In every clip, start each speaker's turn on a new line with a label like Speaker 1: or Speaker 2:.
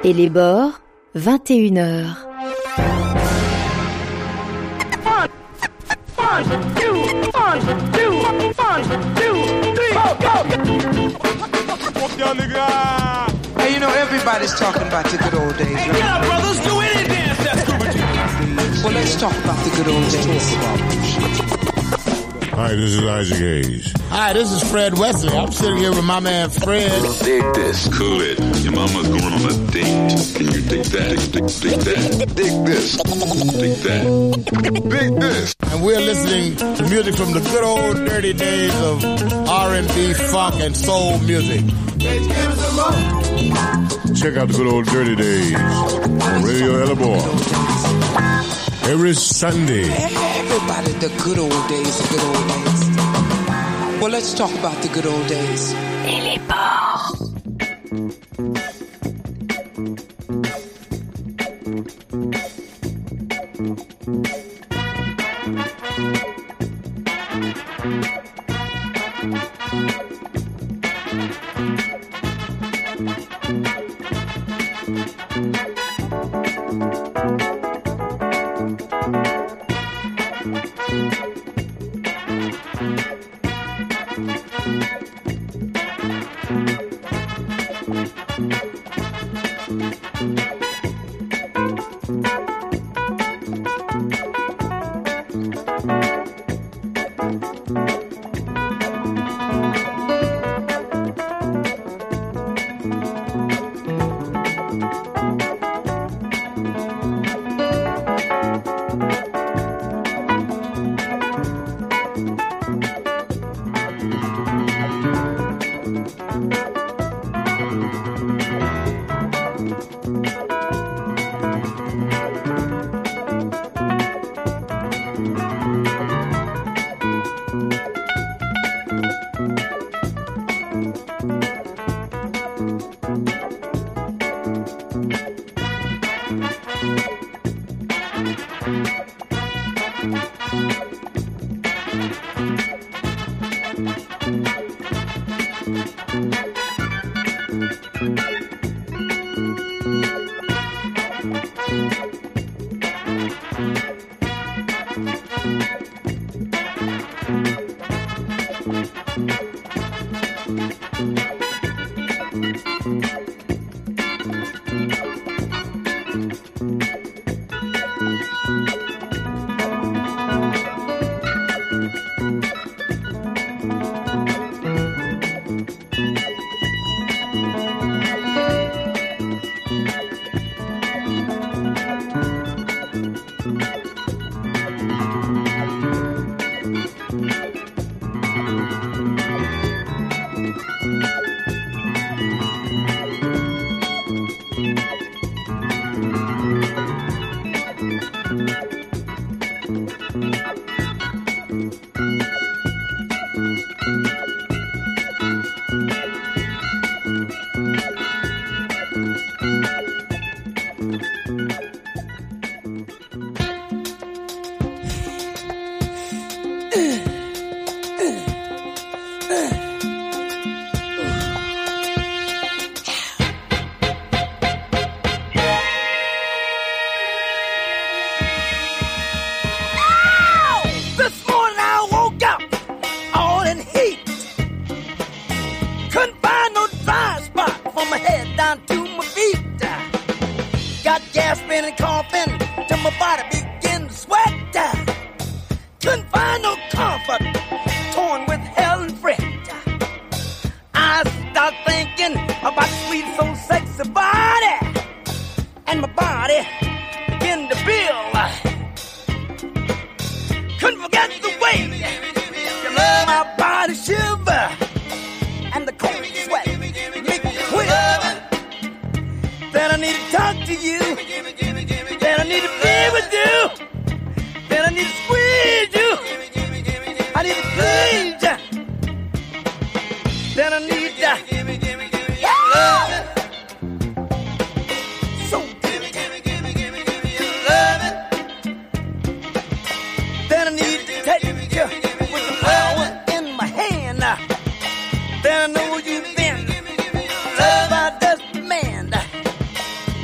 Speaker 1: Et les bords, 21h.
Speaker 2: Hey, you know, everybody's talking about the good old days, right?
Speaker 3: Yeah, brothers, do any dance that's Scuba G.
Speaker 2: Well, let's talk about the good old days.
Speaker 4: Hi, this is Isaac Hayes.
Speaker 5: Hi, this is Fred Wesley. I'm sitting here with my man Fred.
Speaker 6: Dig this. Cool it. Your mama's going on a date. Can you dig that? Dig that. Dig this. Dig that. Dig this.
Speaker 5: And we're listening to music from the good old dirty days of R&B, funk, and soul music.
Speaker 4: Check out the good old dirty days on Radio Elabor. Every Sunday.
Speaker 2: Everybody, the good old days, the good old days. Well, let's talk about the good old days.
Speaker 1: Et les bords.
Speaker 3: Then I know you've been. Love I just demand.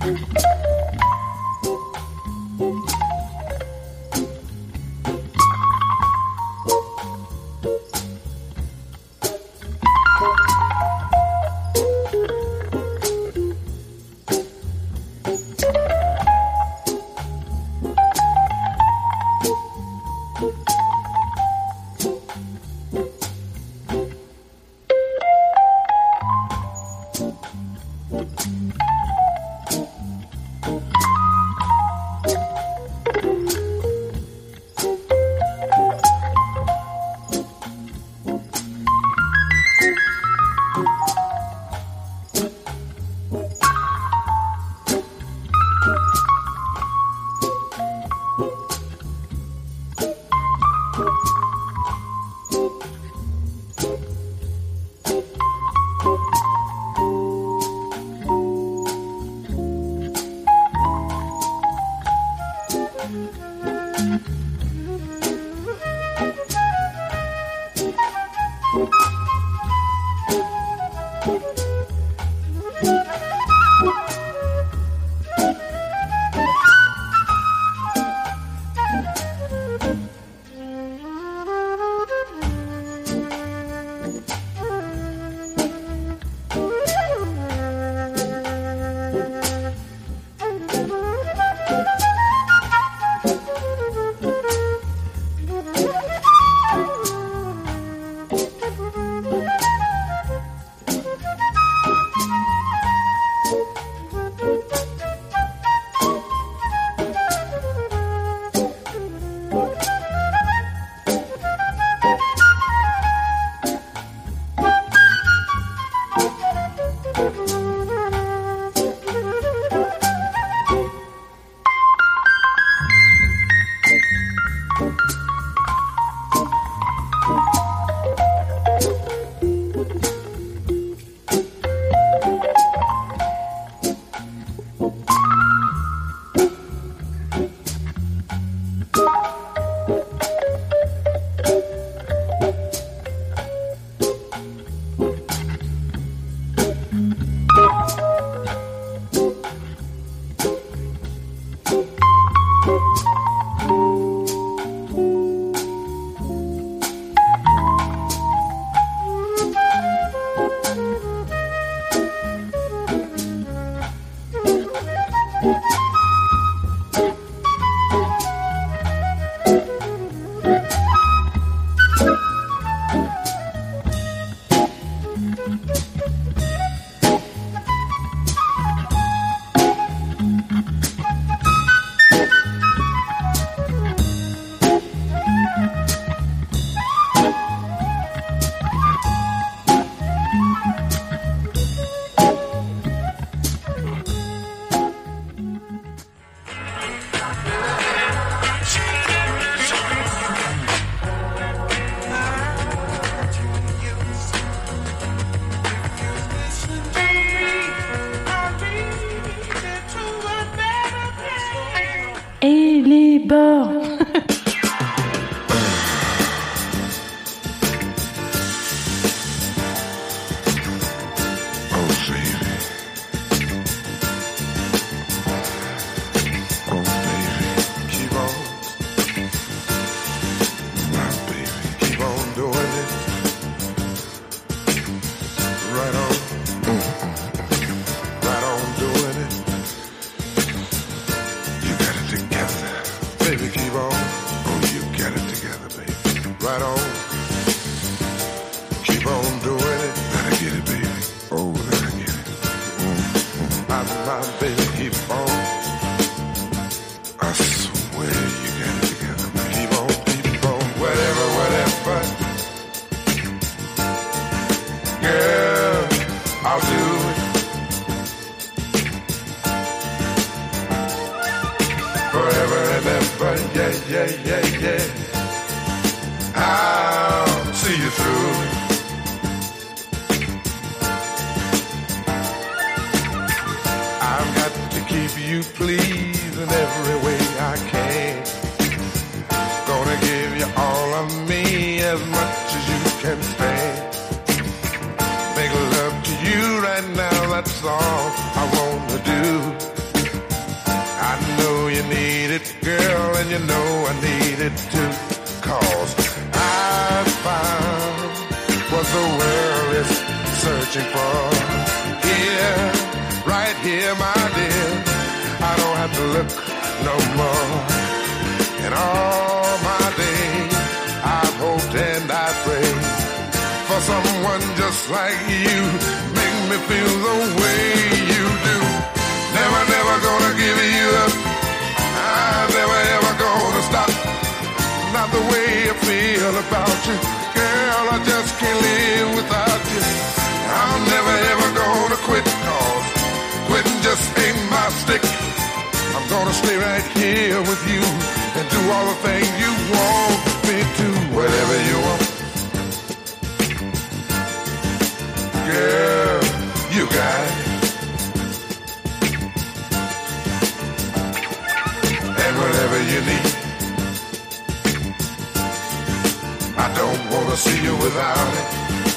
Speaker 7: Et les bords.
Speaker 8: need it, girl, and you know I need it too. 'Cause I found what the world is searching for. Here, right here, my dear, I don't have to look no more. And all my days, I've hoped and I prayed for someone just like you. Make me feel the way you do. Never, never gonna give you up. I'm never, ever gonna stop. Not the way I feel about you. Girl, I just can't live without you. I'm never, ever gonna quit. 'Cause quitting just ain't my stick. I'm gonna stay right here with you and do all the things you want me to. Whatever you want. Girl, you got it. And whatever you need. I don't wanna see you without it.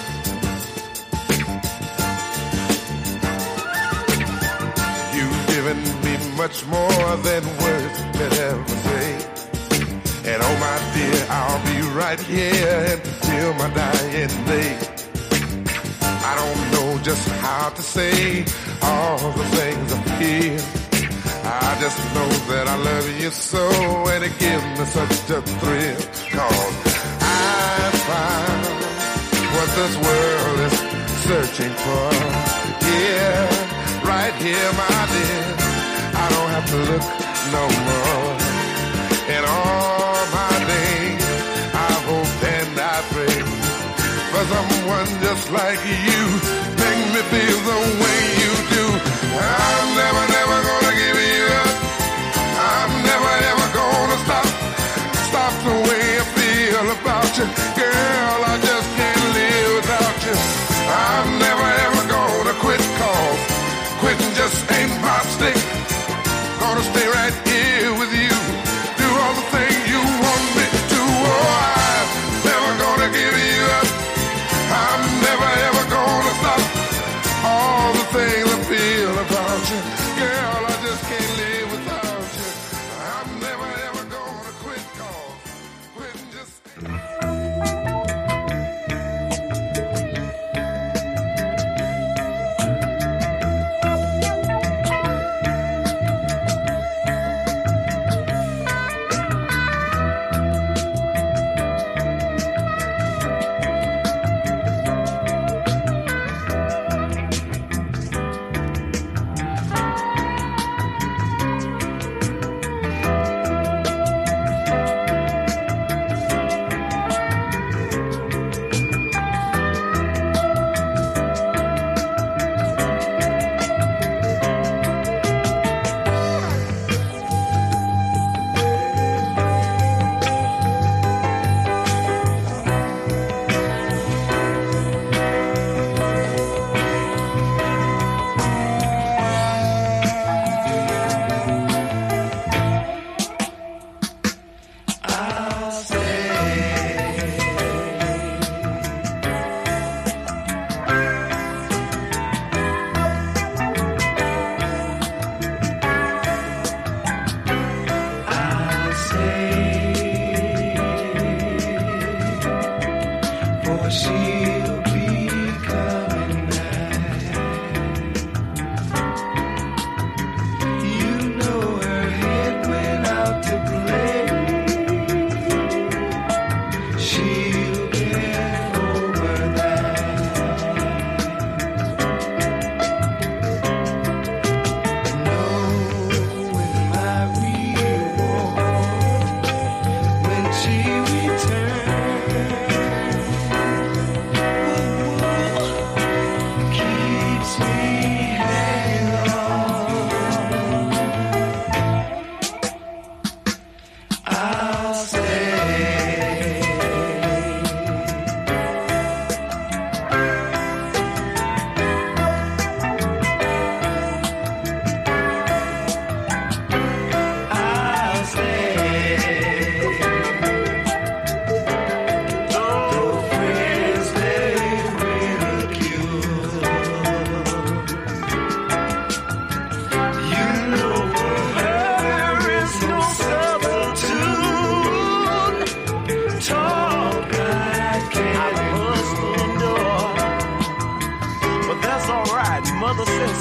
Speaker 8: You've given me much more than words could ever say. And oh my dear, I'll be right here until my dying day. I don't know just how to say all the things I feel. I just know that I love you so, and it gives me such a thrill. 'Cause I found what this world is searching for. Yeah, right here, my dear, I don't have to look no more. And all my days, I hope and I pray for someone just like you. Make me feel the way you do. I'm never, never gonna give you up. I'm never, ever gonna stop the way I feel about you. Girl, I just can't live without you. I'm never, ever gonna quit. 'Cause quitting just ain't my stick. Gonna stay right here with you. Do all the things you want me to. Oh, I'm never gonna give you up. I'm never, ever gonna stop. All the things I feel about you. Girl, I just can't live without you. I'm never, ever gonna quit. 'Cause quitting just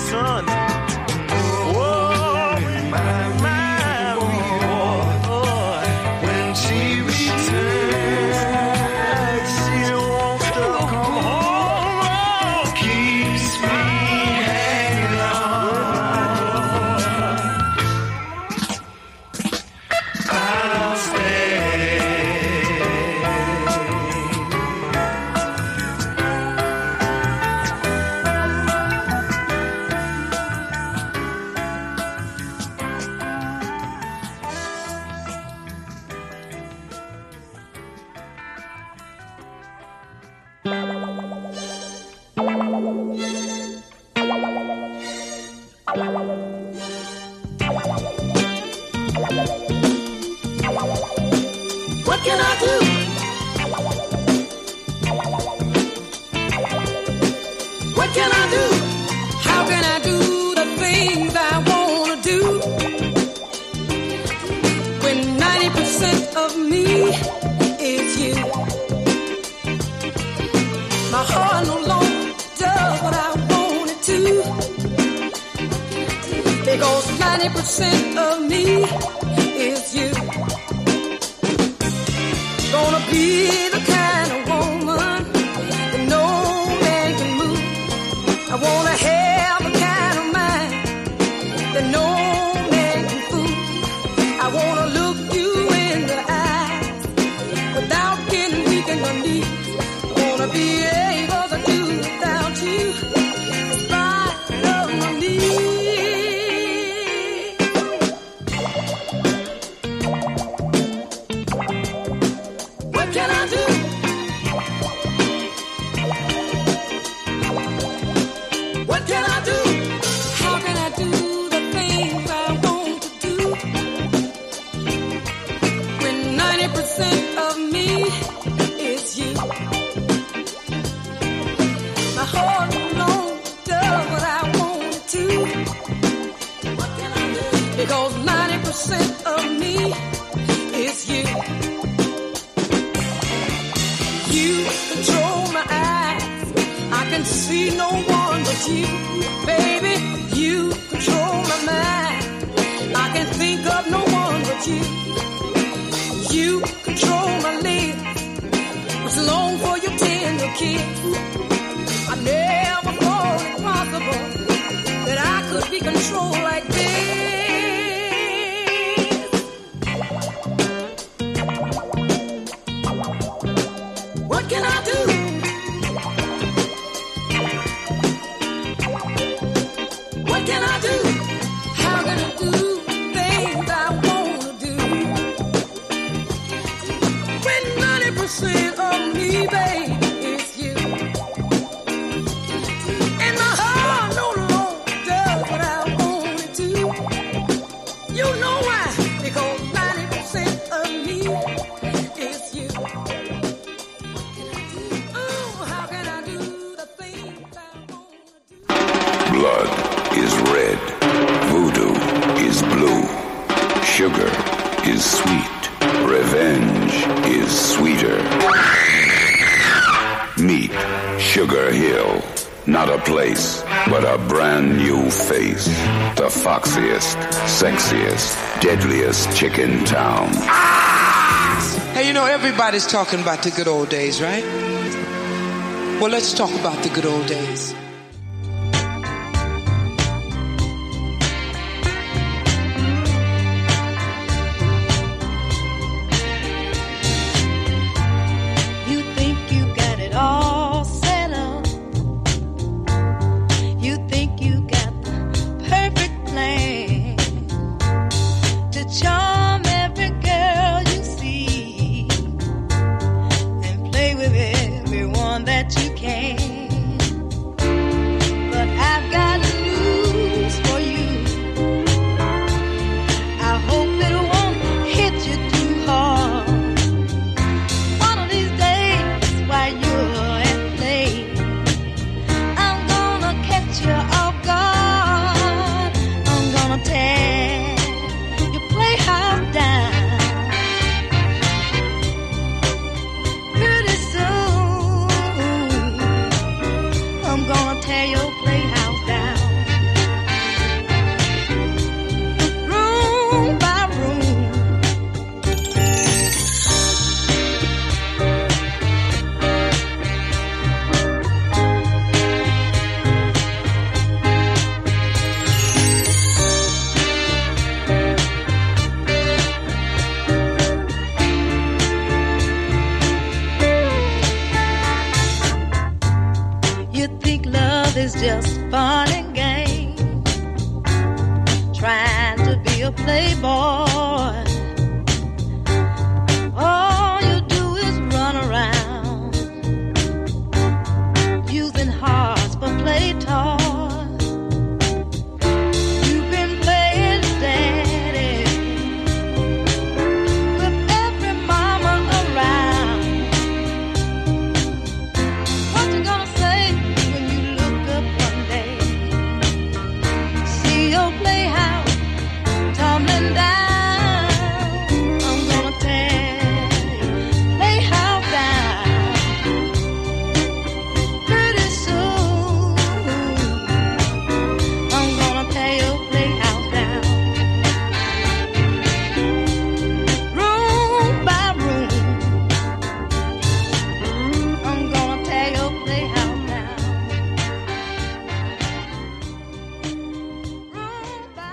Speaker 3: son. Oh, my boy, when she returns, she wants to come home. Keeps me hanging on. I'll stay. What can I do? What can I do? How can I do the things I want to do? When 90% of me is you. My heart no longer does what I want it to. Because 90% of me is you. Gonna be the kind of woman that no man can move. I wanna have the kind of mind that no man can fool. I wanna look you in the eyes without getting weak in my knees. I wanna be able to do without you in spite of my needs. What can I do? What can I do? How can I do the things I want to do? When 90% of me is you. My heart alone does what I want it to. What can I do? Because 90% of me is you. You control my eyes. I can see no one but you. Baby, you control my mind. I can think of no one but you. You control my lips, which long for your tender kiss. I never thought it possible that I could be controlled like this. What can I do? What can I do? How can I do things I want to do? When 90% of me, baby, is you. And my heart no longer does what I want it to. You know why? Because 90% of me is you. Oh, how can I do the things I want to do?
Speaker 6: Blood is red. Voodoo is blue. Sugar is sweet. Revenge is sweeter. Meet Sugar Hill. Not a place, but a brand new face. The foxiest, sexiest, deadliest chick in town.
Speaker 2: Hey, you know, everybody's talking about the good old days, right? Well, let's talk about the good old days.
Speaker 9: You think you got it all set up. You think you got the perfect plan to charm every girl you see and play with everyone that you can. a playboy. All you do is run around using hearts for play toys. You've been playing daddy with every mama around. What you gonna say when you look up one day, see your playhouse tumbling down? I'm gonna tear your playhouse down pretty soon. I'm gonna tear your playhouse down room by room. I'm gonna tear your playhouse down room by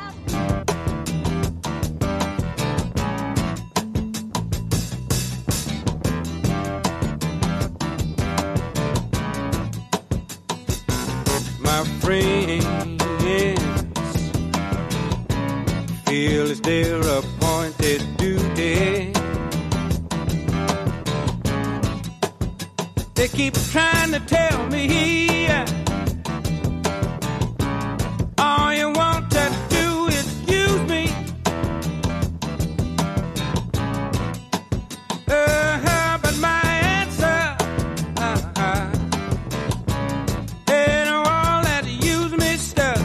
Speaker 10: My friends feel it's their appointed duty. They keep trying to tell me all you want to do is use me. But my answer ain't all that use me stuff.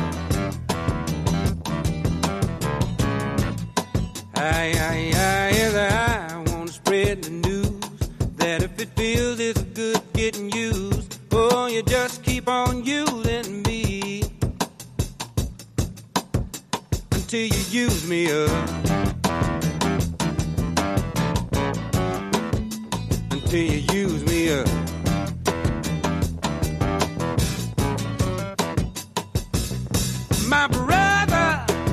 Speaker 10: I want to spread the news that if it feels it's good getting used, oh, you just keep on using me until you use me up. Until you use me up. My brother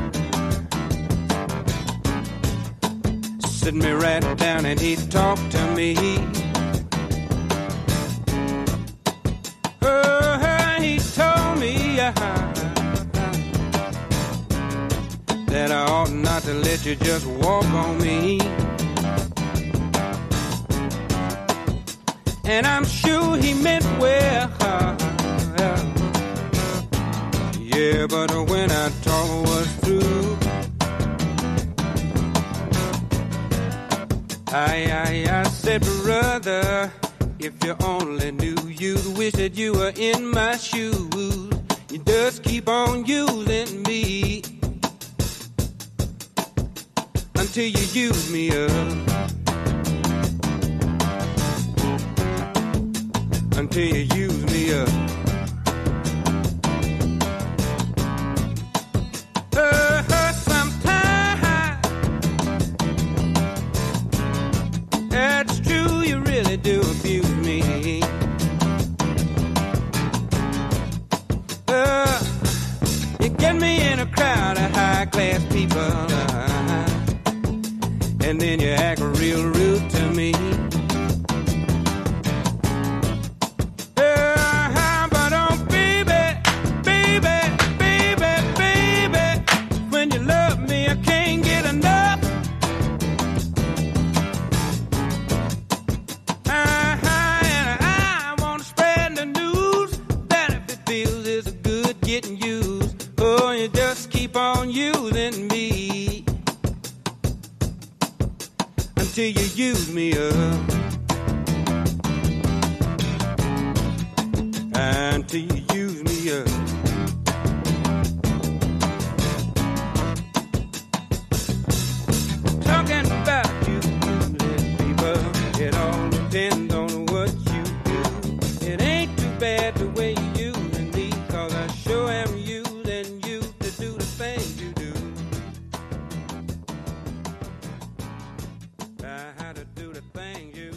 Speaker 10: sit me right down and he talked to me. He told me that I ought not to let you just walk on me. And I'm sure he meant well. Yeah, but when our talk was through, I said, brother, if you only knew, you'd wish that you were in my shoes. You just keep on using me until you use me up. Until you use me up. Sometimes it's true, you really do abuse me. You get me in a crowd of high-class people, and then you act real rude to me. But oh, baby, baby, baby, baby, when you love me, I can't get enough. And I want to spread the news that if it feels it's good getting used, oh, you just keep on using me until you use me up. Until you use me up. Talking about you, little people, it all depends on what you do. It ain't too bad the way you using me, 'cause I sure am using you to do the things you do. I had to do the things you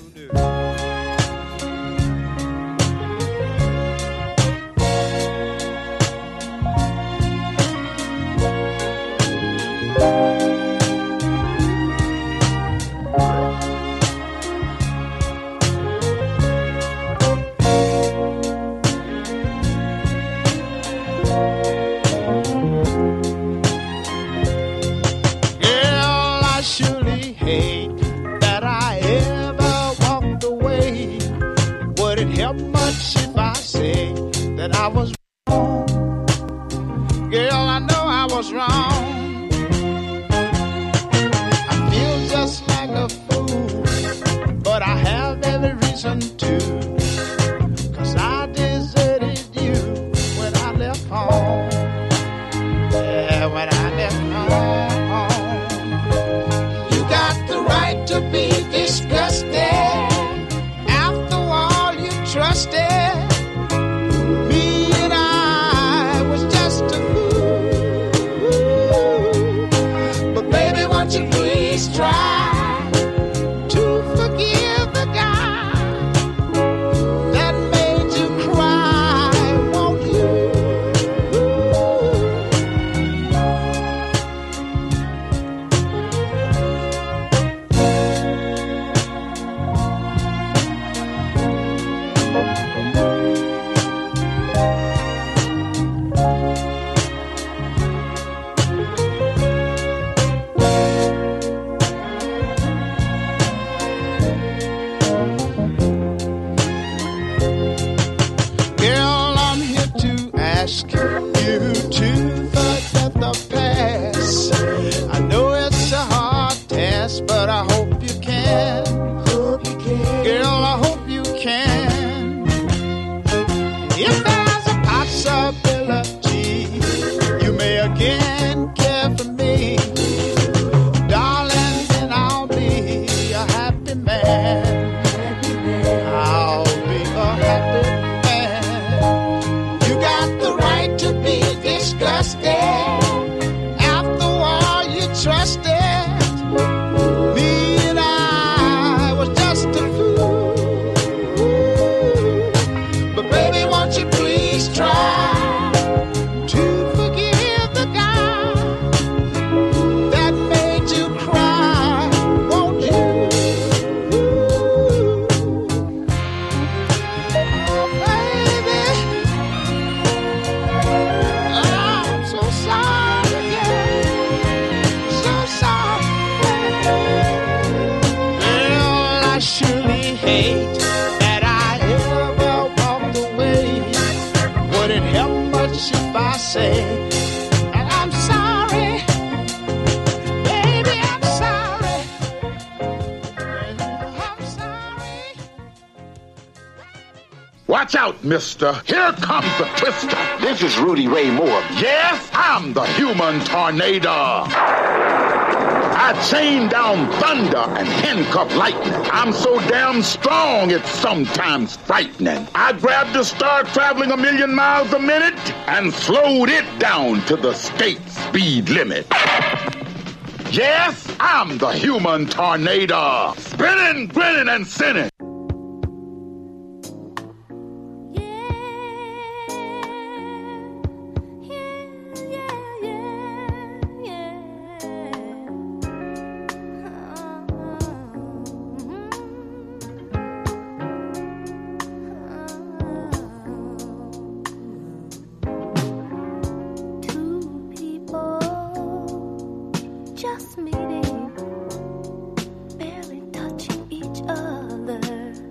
Speaker 11: strong. I feel just like a fool, but I have every reason to. 'Cause I deserted you when I left home. Yeah, when I left home. You got the right to be disgusted. After all you trusted, me and I was just a fool. But baby, won't you please try to forgive the guy that made you cry, won't you? Girl, I'm here to ask you to forget the past. I know it's a hard task, but I hope you can. Girl, I hope you can. If there's a possibility you may again care for me, darling, then I'll be a happy man. I'll be a happy man. You got the right to be disgusted. After all you trusted, me and I was just a fool. But baby, won't you please try to forgive the guy that made you cry, won't you? Oh, baby, I'm so sorry, yeah. So sorry. Well, I surely hate that I ever walked away. Would it help much if I say that I'm sorry? Baby, I'm sorry. I'm sorry.
Speaker 6: Watch out, mister. Here comes the twister. This is Rudy Ray Moore. Yes, I'm the human tornado. I chain down thunder and handcuff lightning. I'm so damn strong, it's sometimes frightening. I grabbed the star traveling 1,000,000 miles a minute and slowed it down to the state speed limit. Yes, I'm the human tornado. Spinning, grinning, and sinning.
Speaker 12: Just meeting, barely touching each other.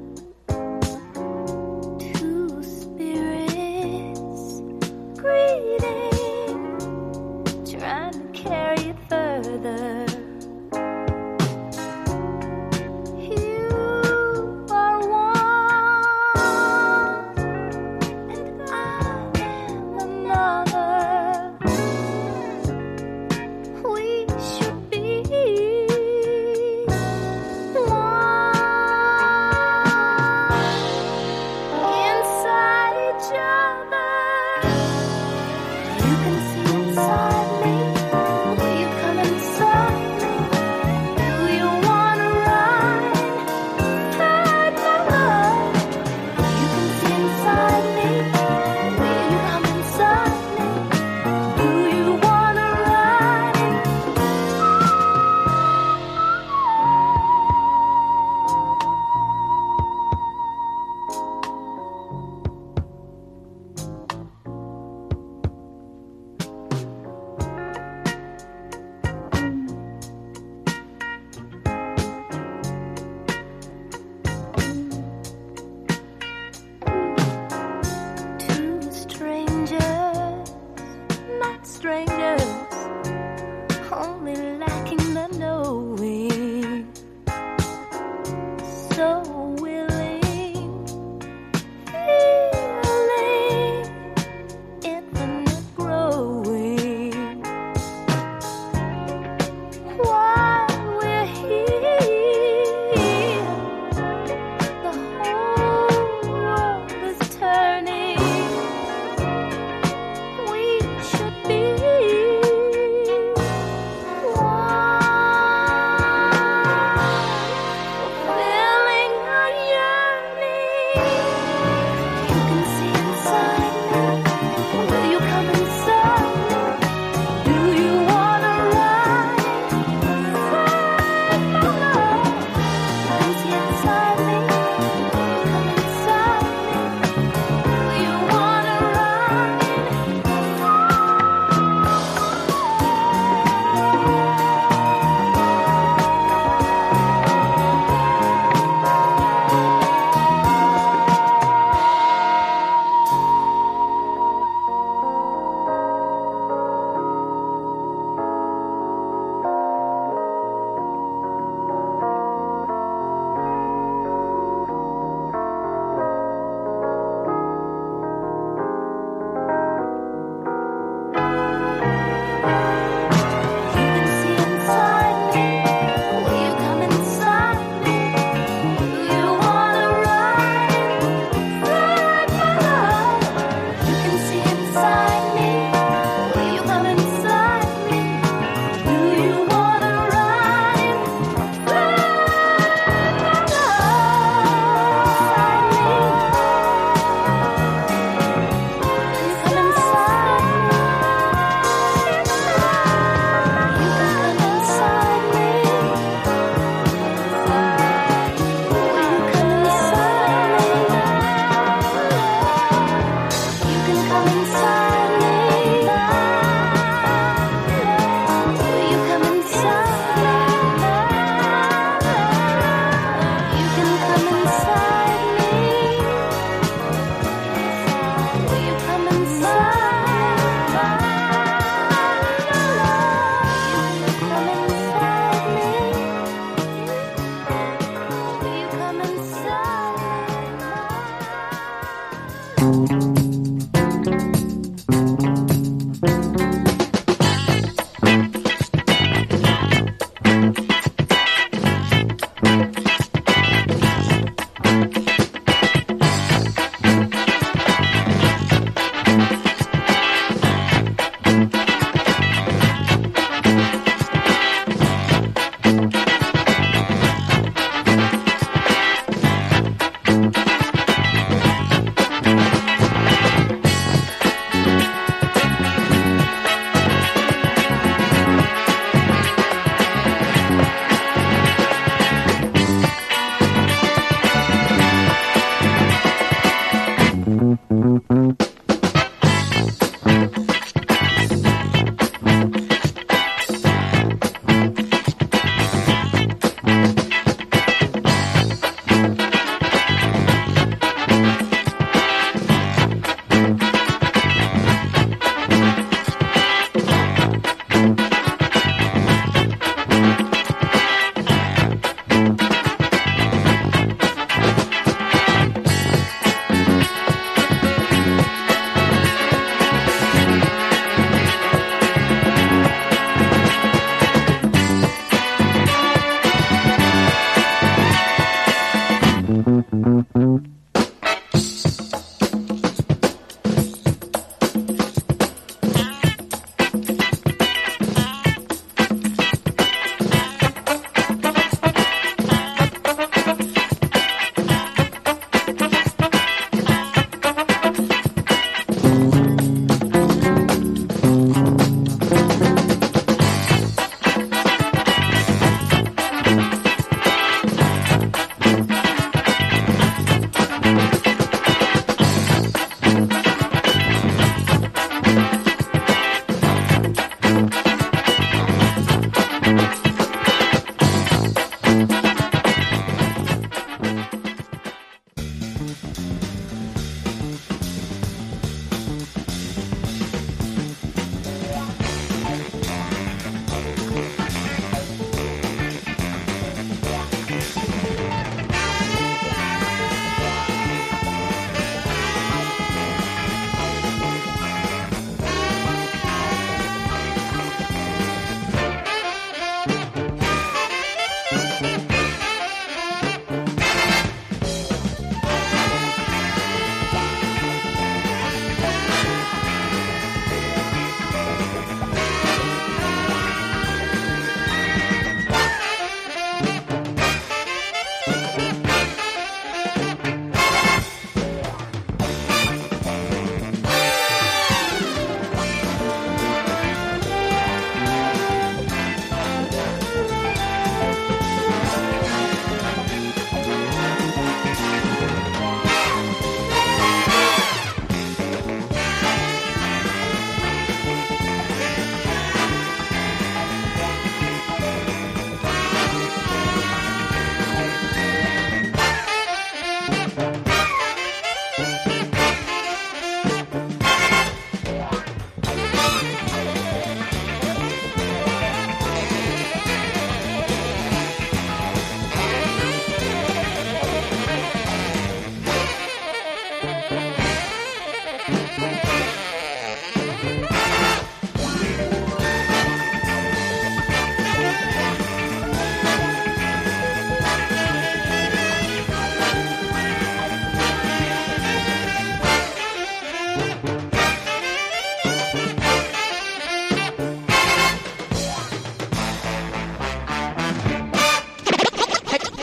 Speaker 12: Two spirits greeting, trying to carry it further. You are one, and I am another. We should be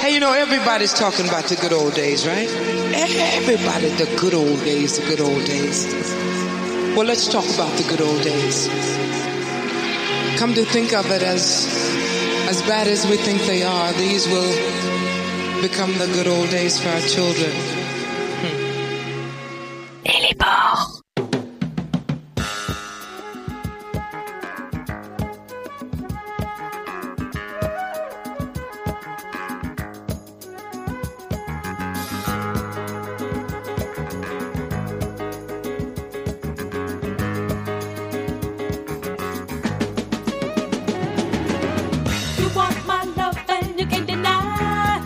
Speaker 2: Hey, you know, everybody's talking about the good old days, right? Everybody, the good old days, the good old days. Well, let's talk about the good old days. Come to think of it, as bad as we think they are, these will become the good old days for our children.
Speaker 1: Et les porcs.
Speaker 3: You want my love and you can't deny.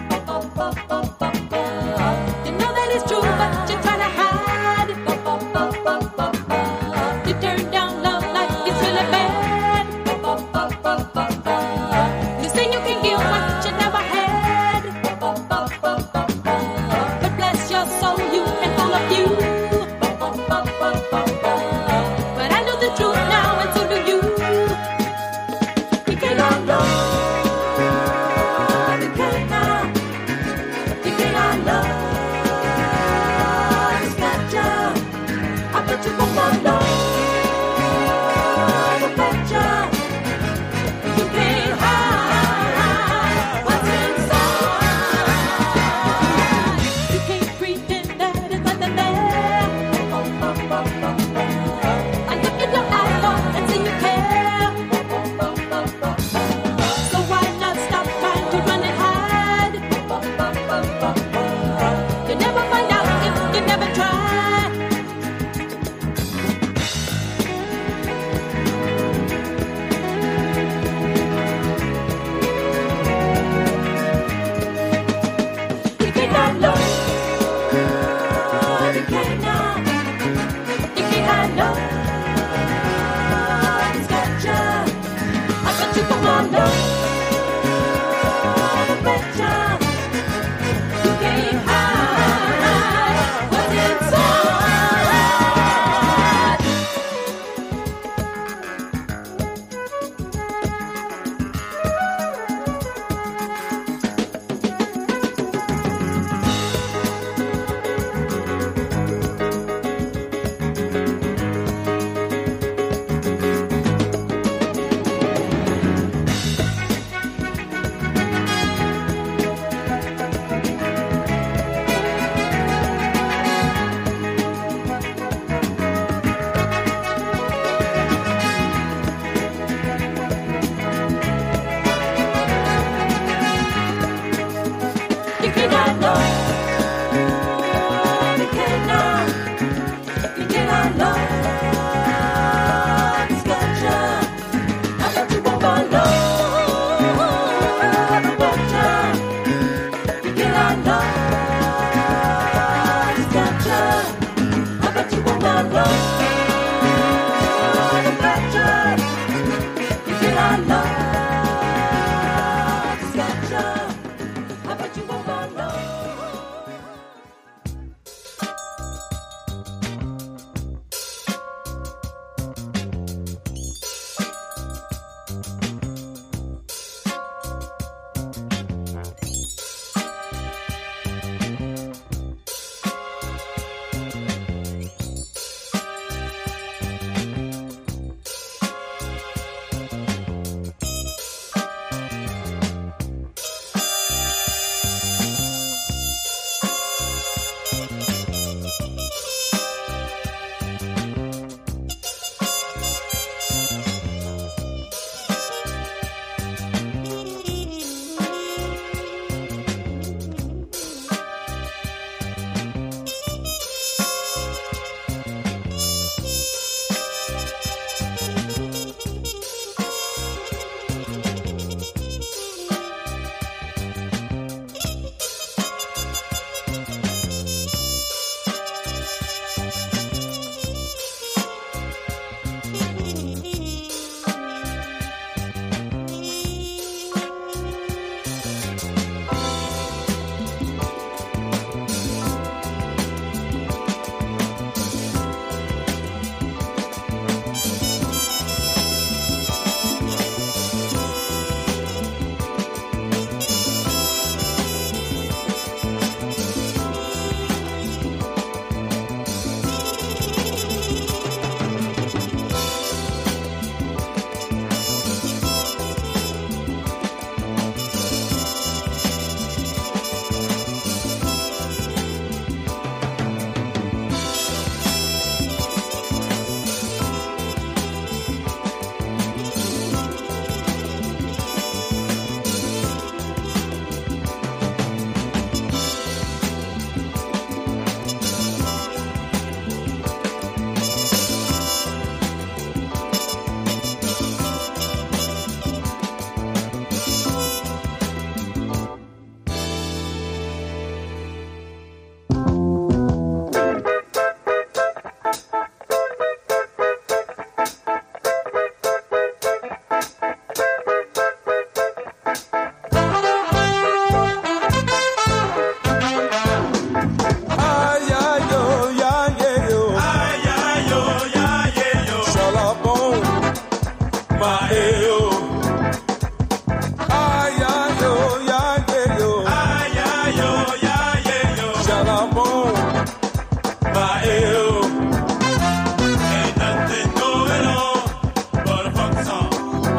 Speaker 3: You know that it's true, but you try to hide. You turn down love like it's really bad. You say you can give what you never had. But bless your soul, you and all of you. But I know the truth now, and so do you. We cannot love. We cannot. We cannot love. It's got you. I bet you won't fall love. I bet you. You can't hide what's inside. You can't pretend that it's not there. I look in your eyes, Lord, and see you care. So why not stop trying to run and hide? You never find out if you never try. You cannot love. You cannot. You cannot love. It's got you. I bet you won't fall love. I bet you. You can't hide what's inside. You cannot love. You cannot. You cannot love. It's got you. I bet you won't fall love. I bet you. You cannot love. It's got you. I bet you won't fall love. I bet you. You cannot love. It's got you. I bet you won't fall love.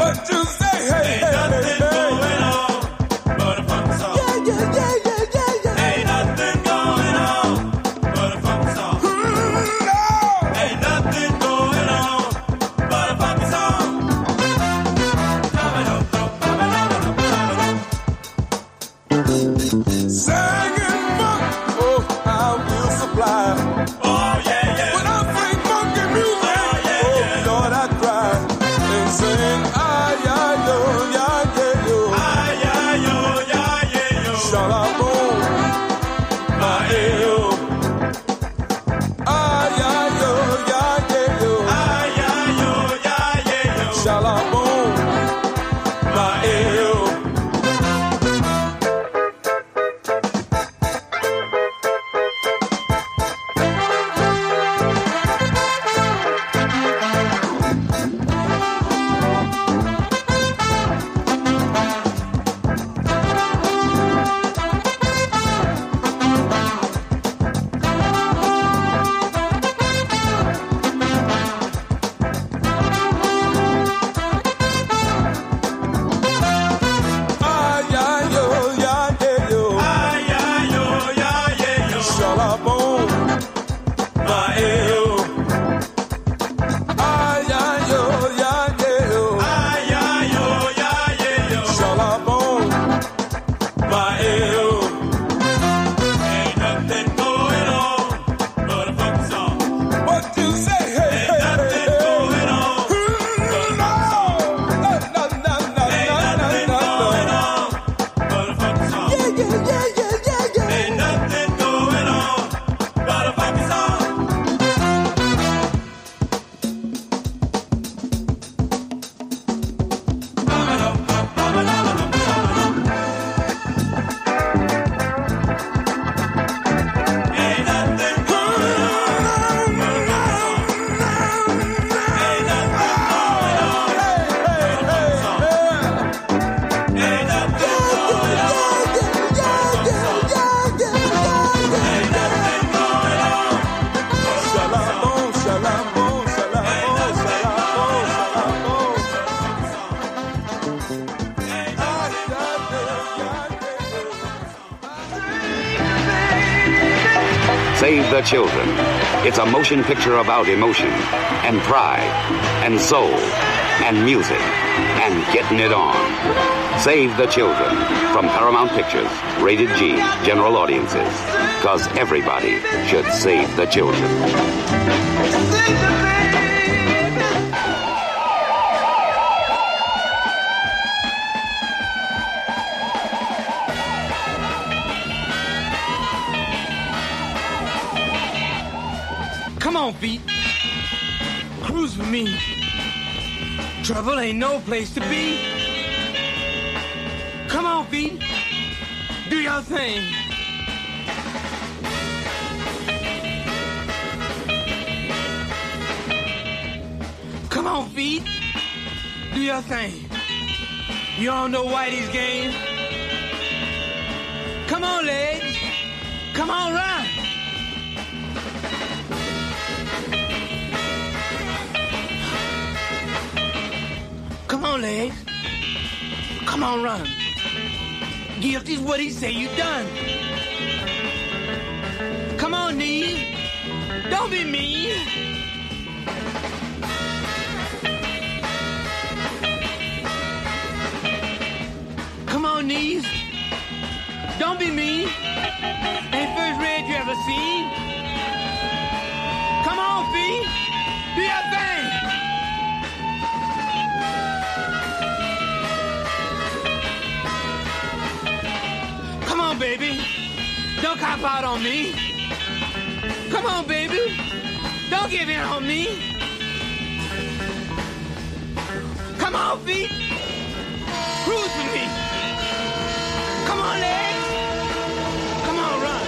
Speaker 13: Save the Children. It's a motion picture about emotion and pride and soul and music and getting it on. Save the Children from Paramount Pictures, rated G, general audiences. Because everybody should save the children.
Speaker 3: Come on, feet. Cruise with me. Trouble ain't no place to be. Come on, feet. Do your thing. Come on, feet. Do your thing. You all know Whitey's game. Come on, legs. Come on, run. Come on, legs. Come on, run. Guilty's what he say you done. Come on, knees. Don't be mean. Come on, knees. Don't be mean. Ain't first red you ever seen. Come on, feet. Do your thing. Come on, baby. Don't cop out on me. Come on, baby. Don't give in on me. Come on, feet. Cruise with me. Come on, legs. Come on, run.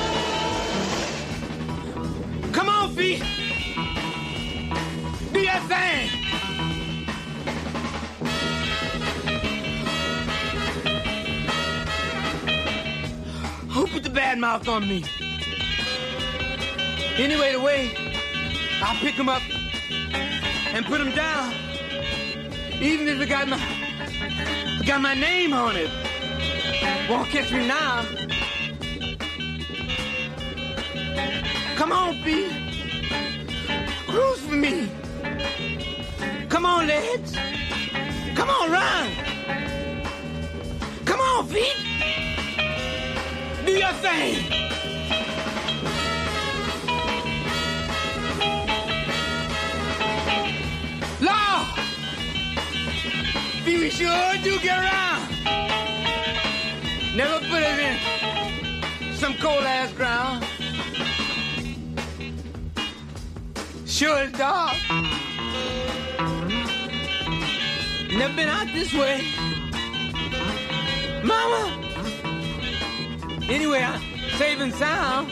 Speaker 3: Come on, feet. Do your thing. Who put the bad mouth on me? Anyway, the way I pick him up and put him down,
Speaker 10: Even if it got my name on it. Won't catch me now. Come on, feet. Cruise for me. Come on, legs. Come on, run. Come on, feet. Do your thing. Lord, feet, we sure do get around. Never put us in some cold ass ground. Sure it's dark. Never been out this way. Mama! Anyway, I'm safe and sound.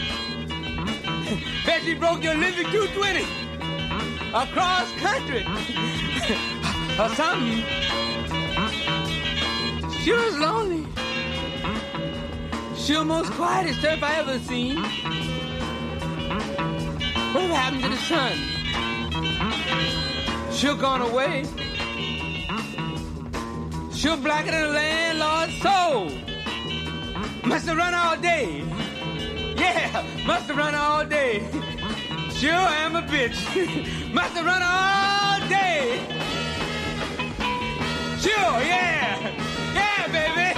Speaker 10: Bet you broke your Olympic 220 across country or something. Sure is lonely. Sure most quietest stuff I ever seen. Whatever happened to the sun? Sure gone away. Sure blacker than a landlord's soul. Must have run all day. Yeah, must have run all day. Sure am a bitch. Must have run all day. Sure, yeah. Yeah, baby.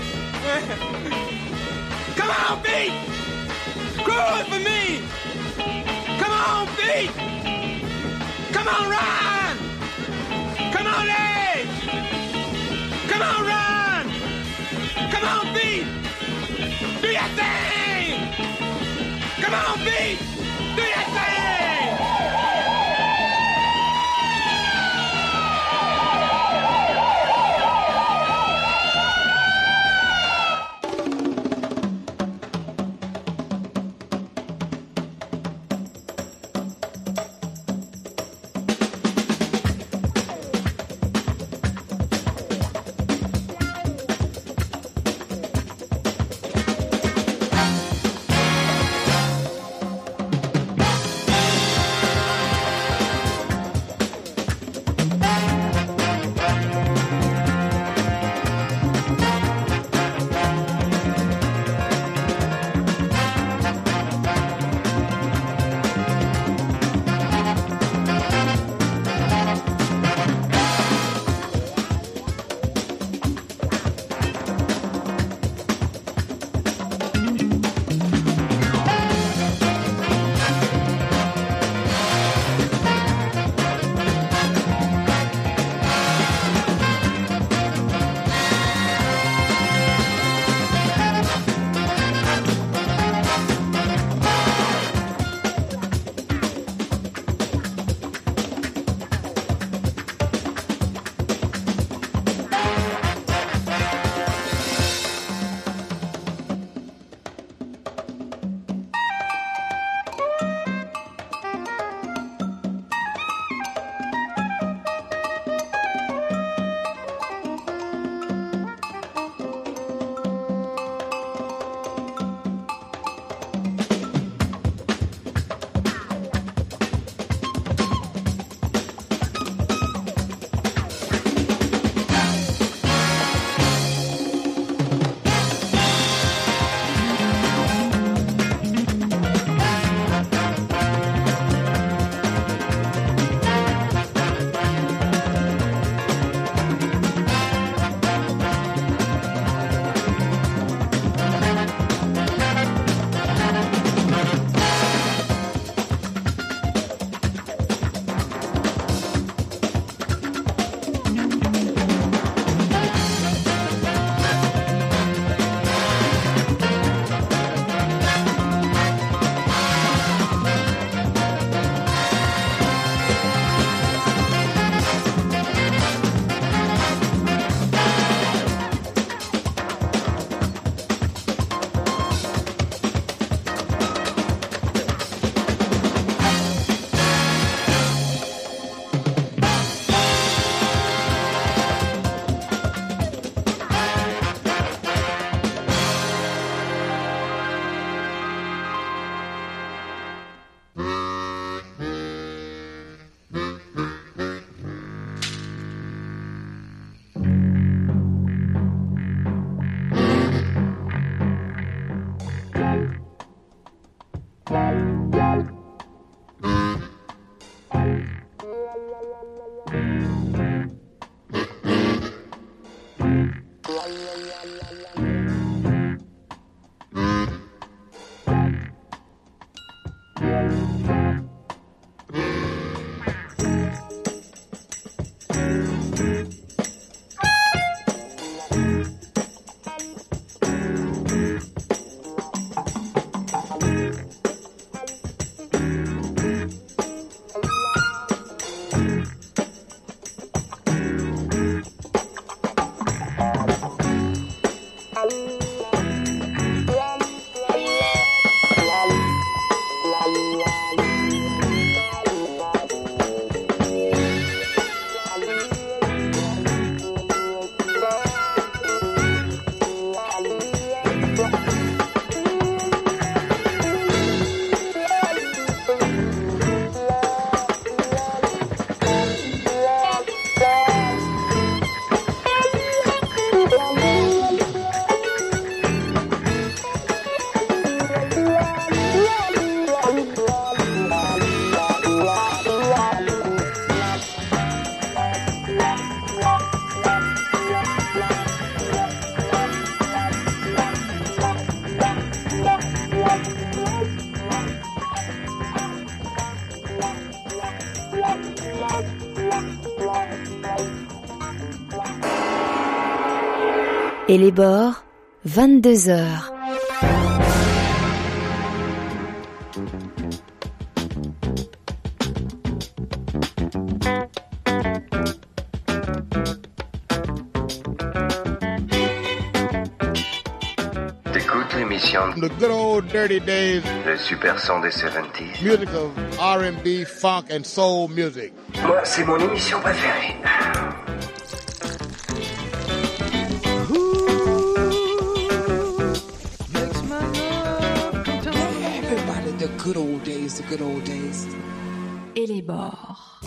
Speaker 10: Come on, feet. Cruise for me. Come on, feet. Come on, run. Come on, legs. Come on, run. Come on, feet. Do your thing. Come on, feet. Do your thing.
Speaker 1: Et les bords, 22h.
Speaker 14: T'écoutes l'émission
Speaker 5: The good old dirty days.
Speaker 14: Le super son des 70s.
Speaker 5: Music of R&B, funk and soul music.
Speaker 14: Moi, c'est mon émission préférée.
Speaker 2: Everybody, the good old days, the good old days.
Speaker 7: Et les bords.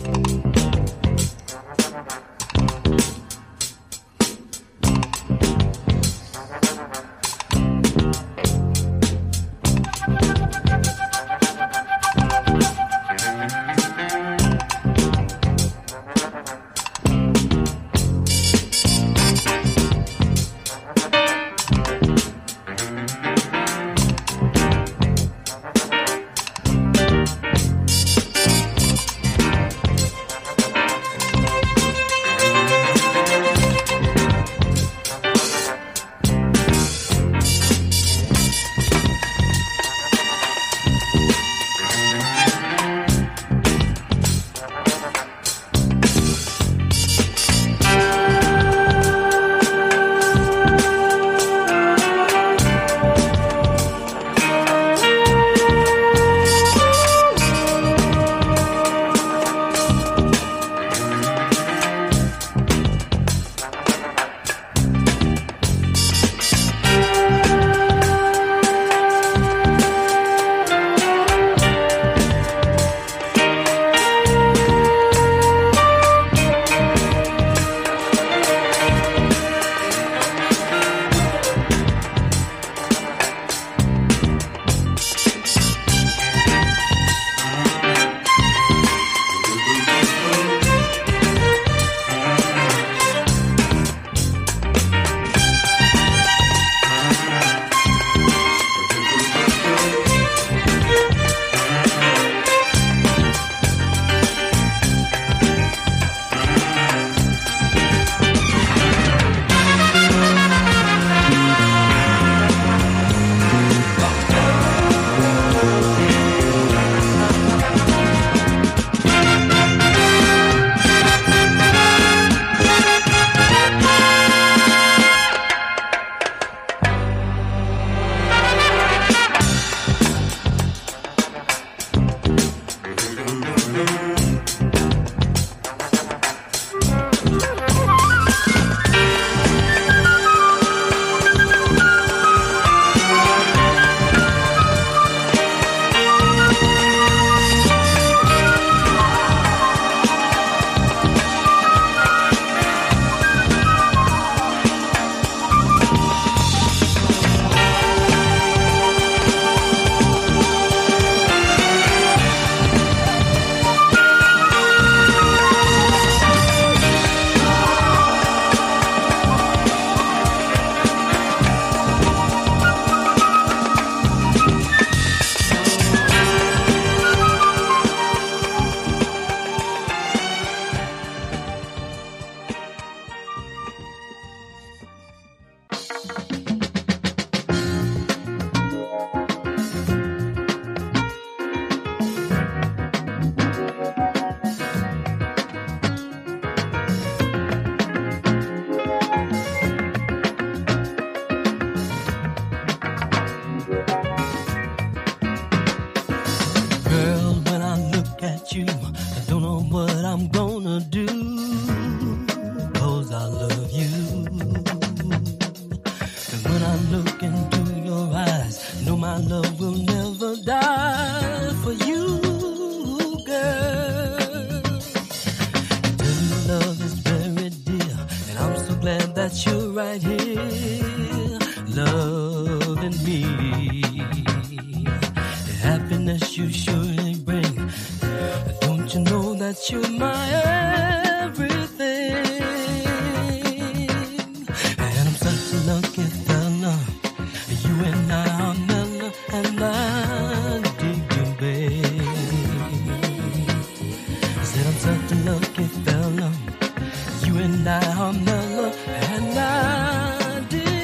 Speaker 3: You and I are mellow, and I did.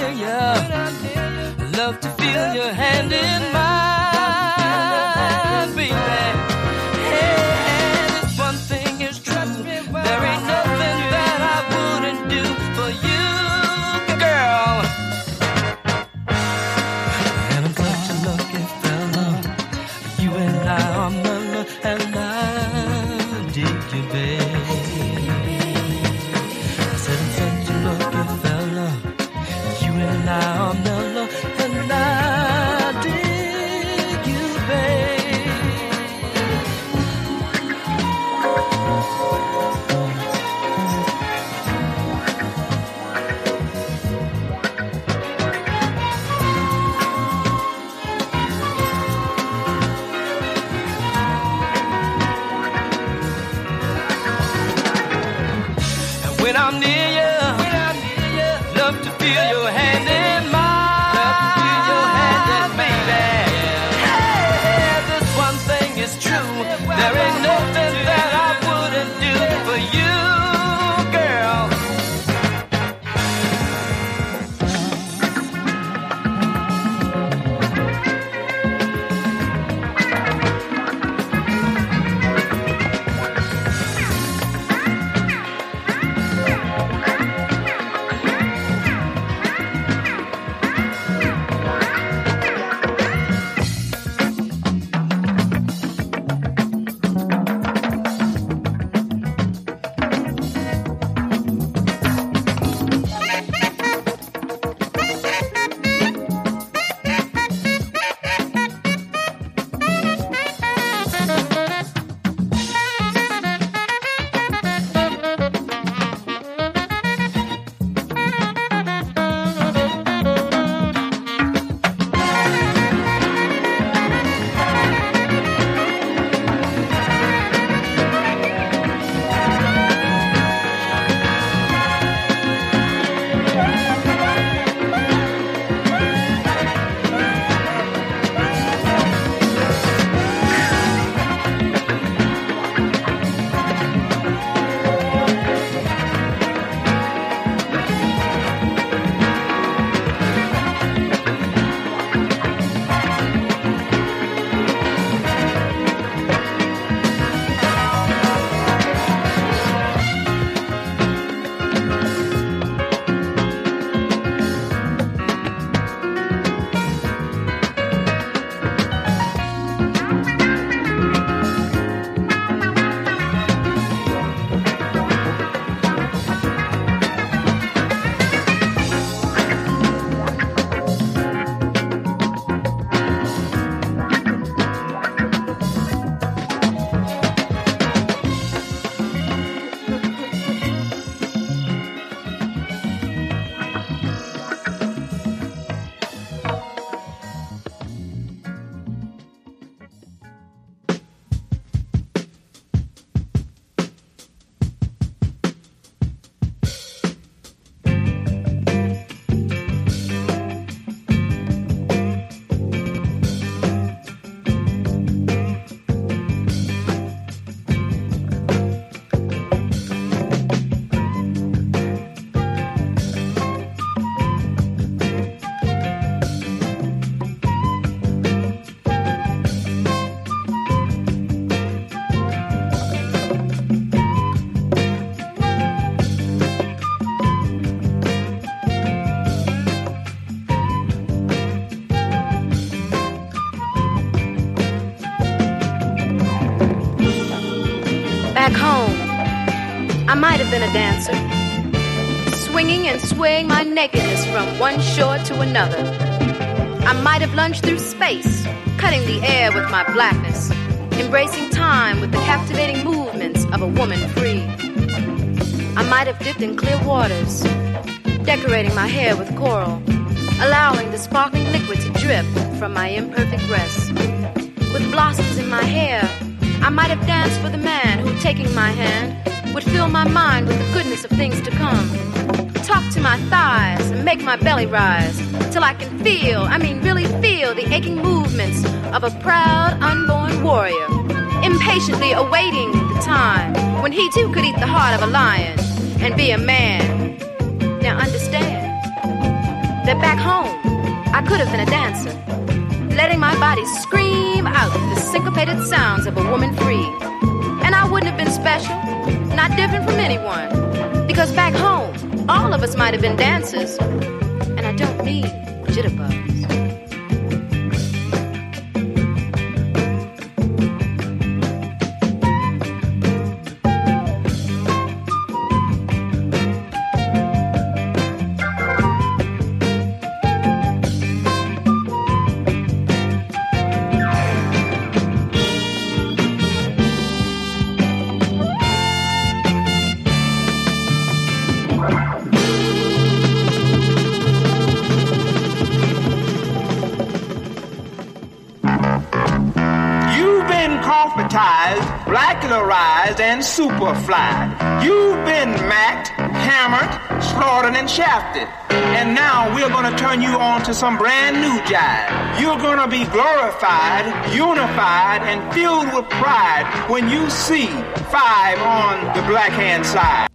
Speaker 3: near you, love to feel your hand in mine, baby. Hey, this one thing is true, there ain't nothing that I wouldn't do for you, girl. And I'm such a lucky fella, you and I are mellow, and I dig you, babe. I said I'm such a lucky fella, you and I are mellow, and I dig you, babe. And when I'm near you, love to feel your hand in mine, love to feel your hand in baby. Hey, this one thing is true, there ain't nothing that I wouldn't do for you, girl.
Speaker 15: Back home, I might have been a dancer, swinging and swaying my nakedness from one shore to another. I might have lunged through space, cutting the air with my blackness, embracing time with the captivating movements of a woman free. I might have dipped in clear waters, decorating my hair with coral, allowing the sparkling liquid to drip from my imperfect breasts. With blossoms in my hair, I might have danced for the man who, taking my hand, would fill my mind with the goodness of things to come. Talk to my thighs and make my belly rise, till I can feel, really feel the aching movements of a proud, unborn warrior, impatiently awaiting the time when he too could eat the heart of a lion and be a man. Now understand, that back home I could have been a dancer, letting my body scream out the syncopated sounds of a woman free. And I wouldn't have been special, not different from anyone, because back home, all of us might have been dancers, and I don't mean jitterbugs.
Speaker 16: Blackularized and superflied. You've been macked, hammered, slaughtered, and shafted. And now we're going to turn you on to some brand new jive. You're going to be glorified, unified, and filled with pride when you see 5 on the black hand side.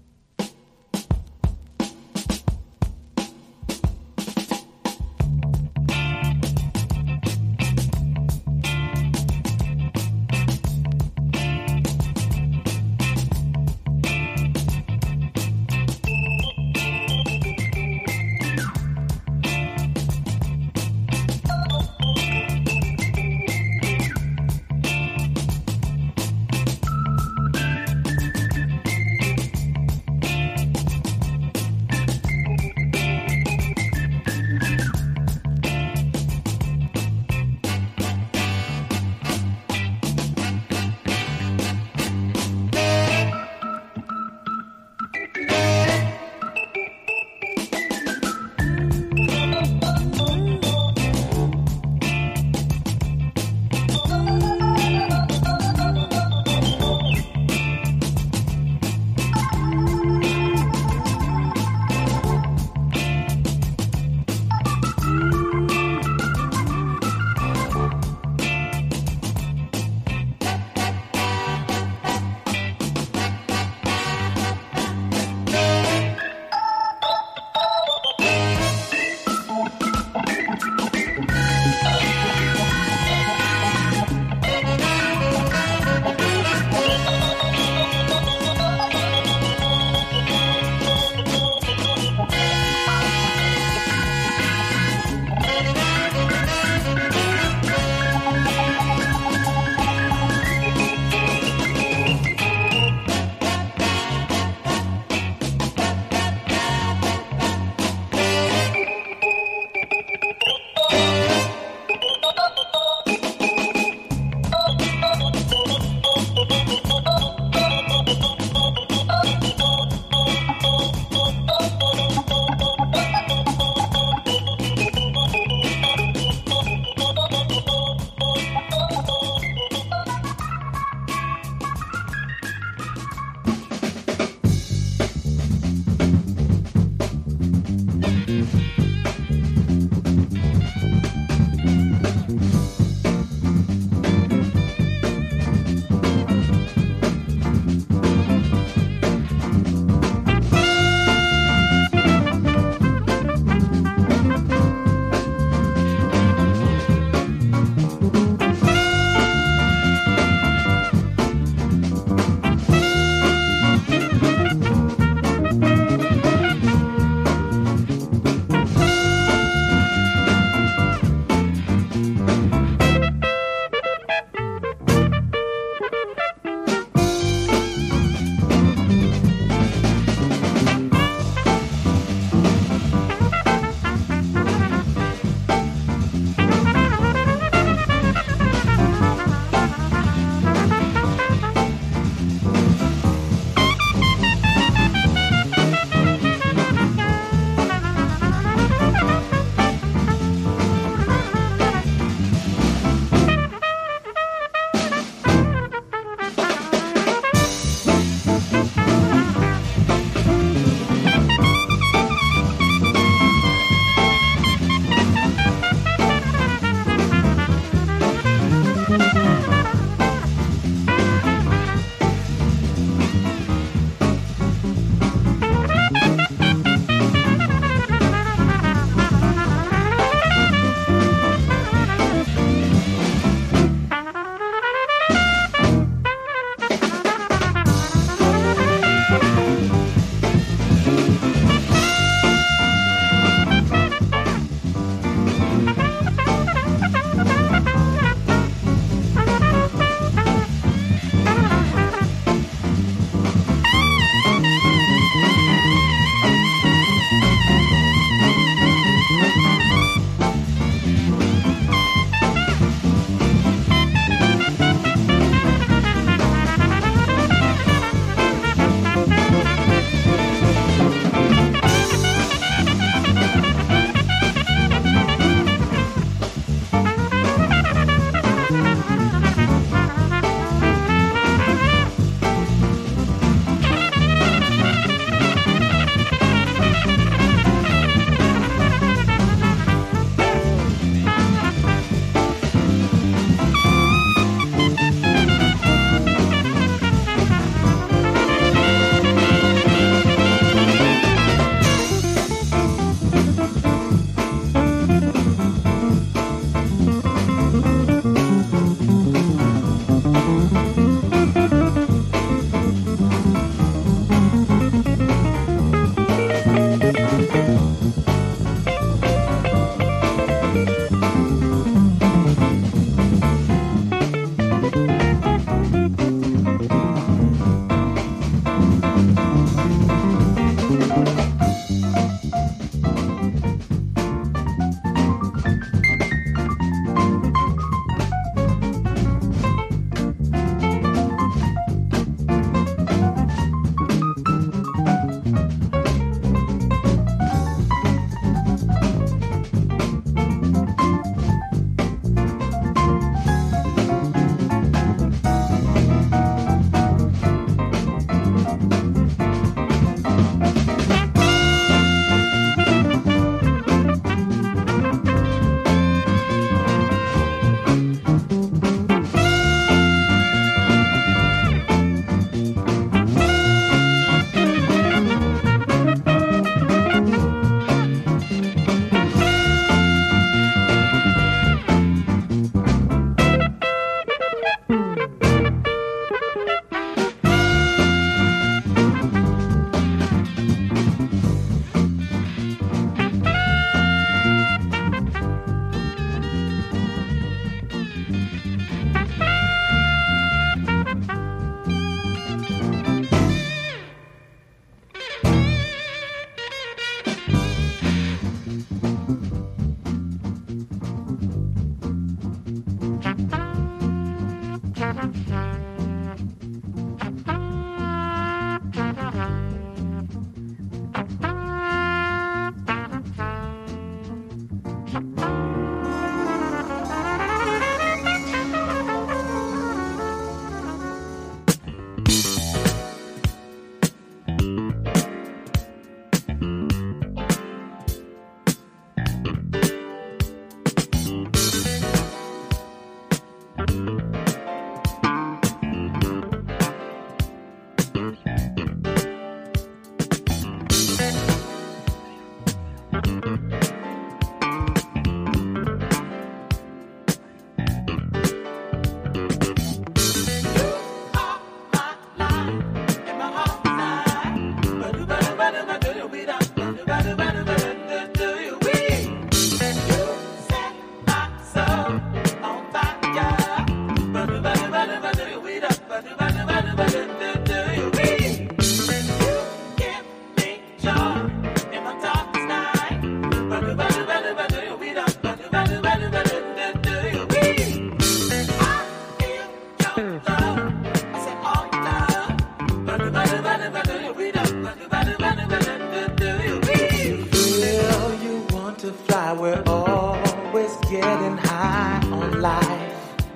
Speaker 10: we're always getting high on life.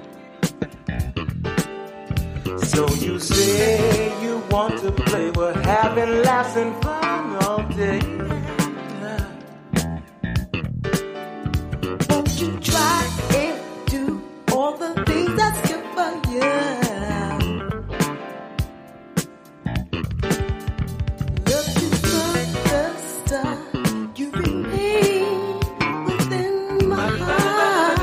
Speaker 10: So you say you want to play, we're having laughs and fun all day.
Speaker 3: Won't you try and do all the things that's good for you? Looking for the star, you remain within my heart.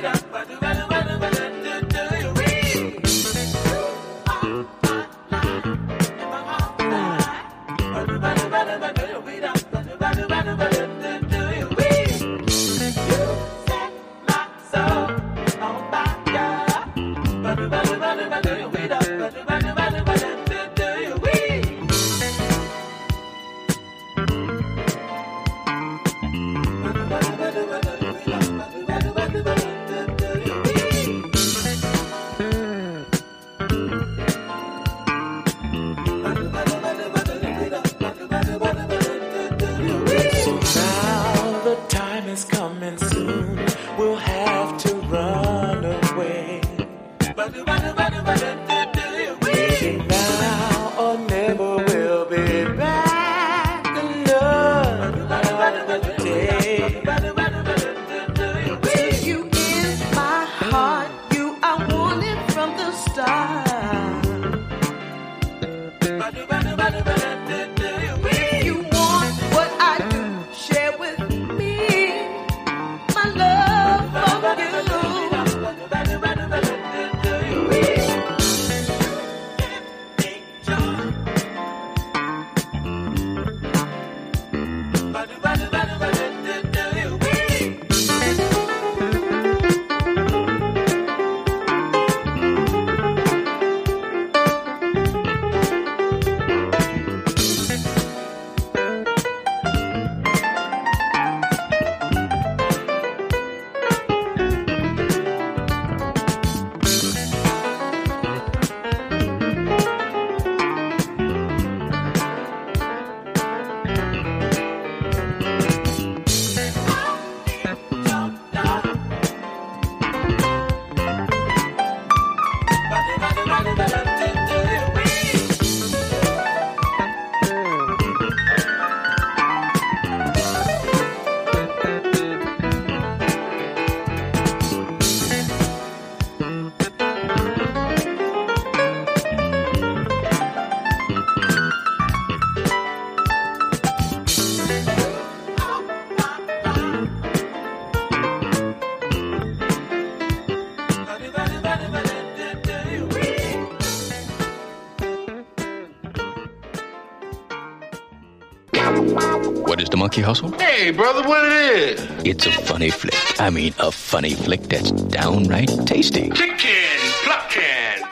Speaker 17: What is the Monkey Hustle?
Speaker 6: Hey, brother, what it is?
Speaker 17: It's a funny flick. I mean, a funny flick that's downright tasty.
Speaker 6: Chicken plucking.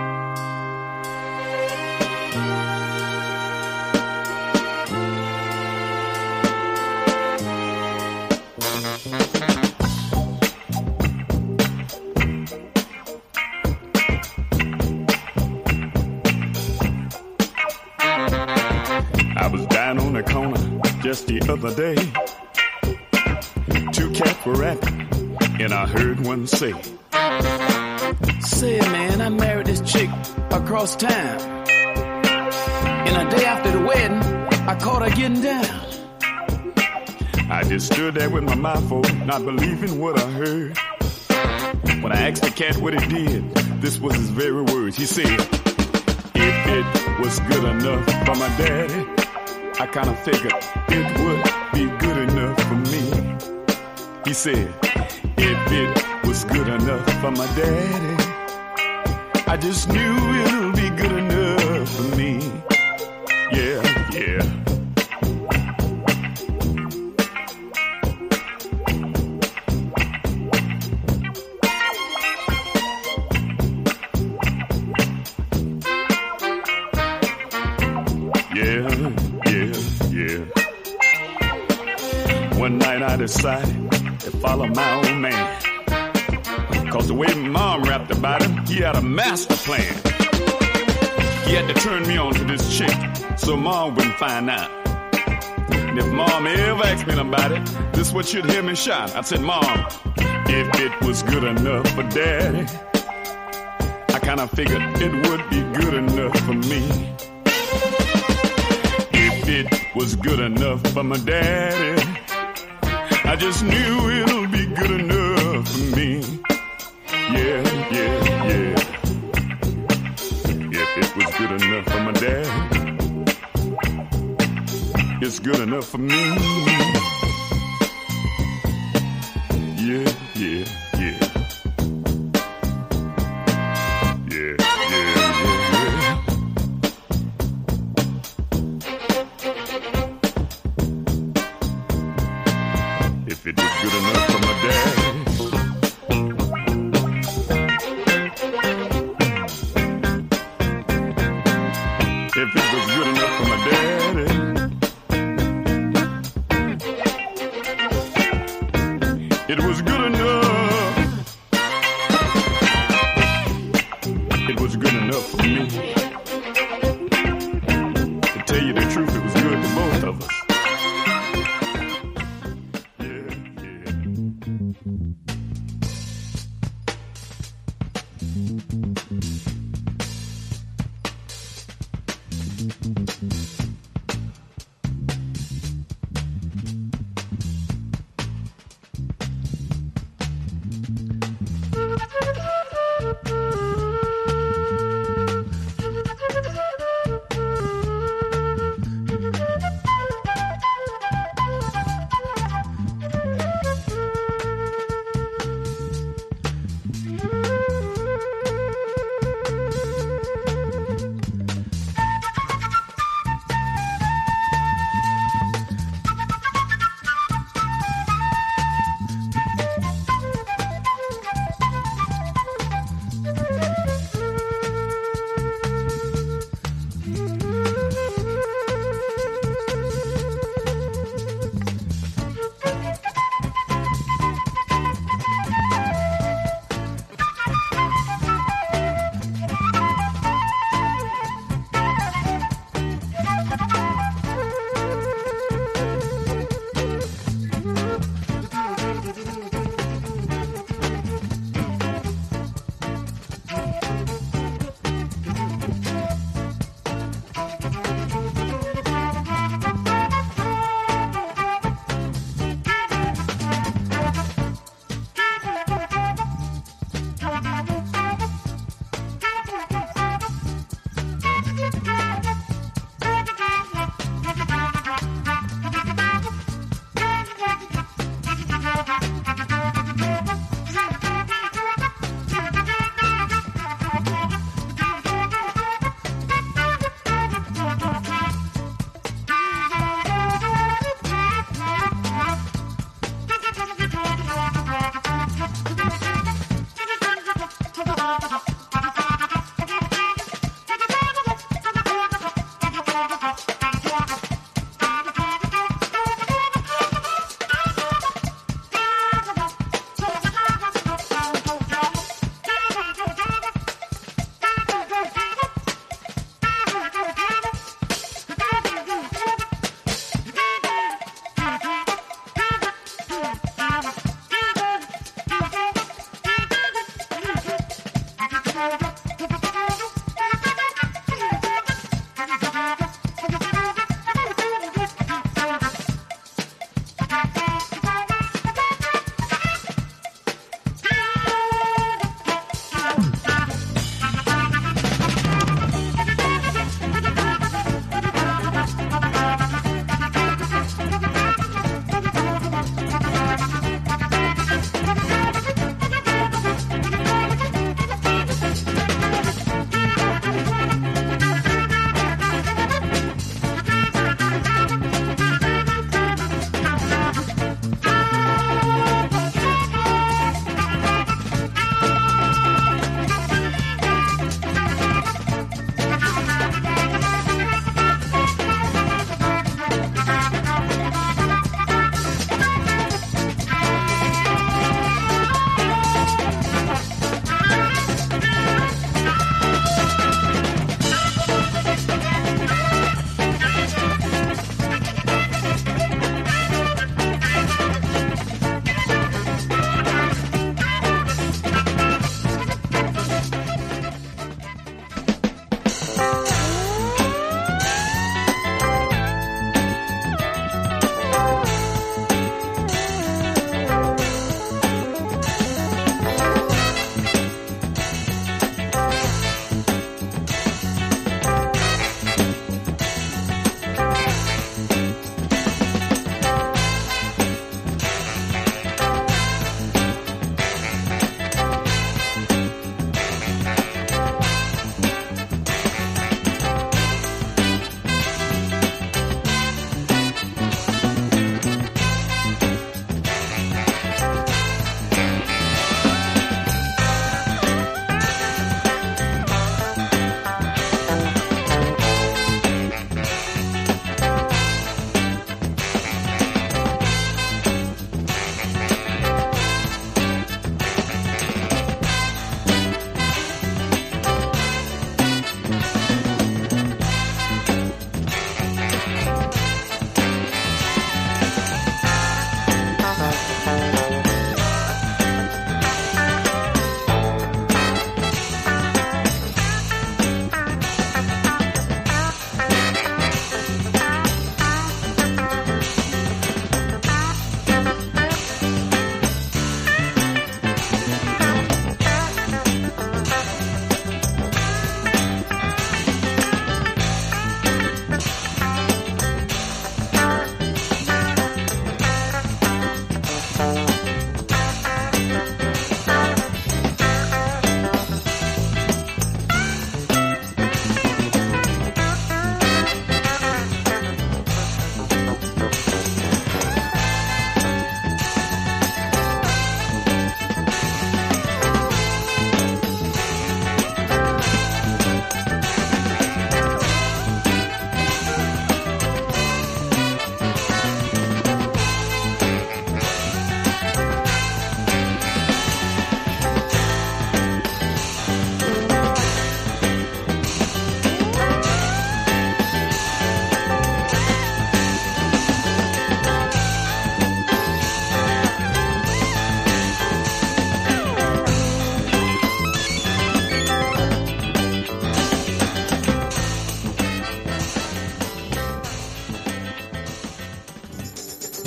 Speaker 18: I was down on the corner just the other day. Two cats were rapping, and I heard one say,
Speaker 19: "Say, man, I married this chick across town. And a day after the wedding, I caught her getting down."
Speaker 18: I just stood there with my mouth open, not believing what I heard. When I asked the cat what he did, this was his very words. He said, "If it was good enough for my daddy, I kind of figured it would be good enough for me." He said, "If it was good enough for my daddy, I just knew it'll be good enough for me." Yeah, yeah. One night I decided to follow my old man. 'Cause the way Mom rapped about him, he had a master plan. He had to turn me on to this chick so Mom wouldn't find out. And if Mom ever asked me about it, this is what you'd hear me shout. I said, Mom, if it was good enough for Daddy, I kind of figured it would be good enough for me. If it was good enough for my daddy, I just knew it'll be good enough for me. Yeah, yeah, yeah. If it was good enough for my dad, it's good enough for me. Yeah, yeah, yeah. Yeah, yeah, yeah, yeah. If it was good enough for my dad, if it was good enough for my daddy, it was good enough. It was good enough for me. To tell you the truth, it was good for both of us.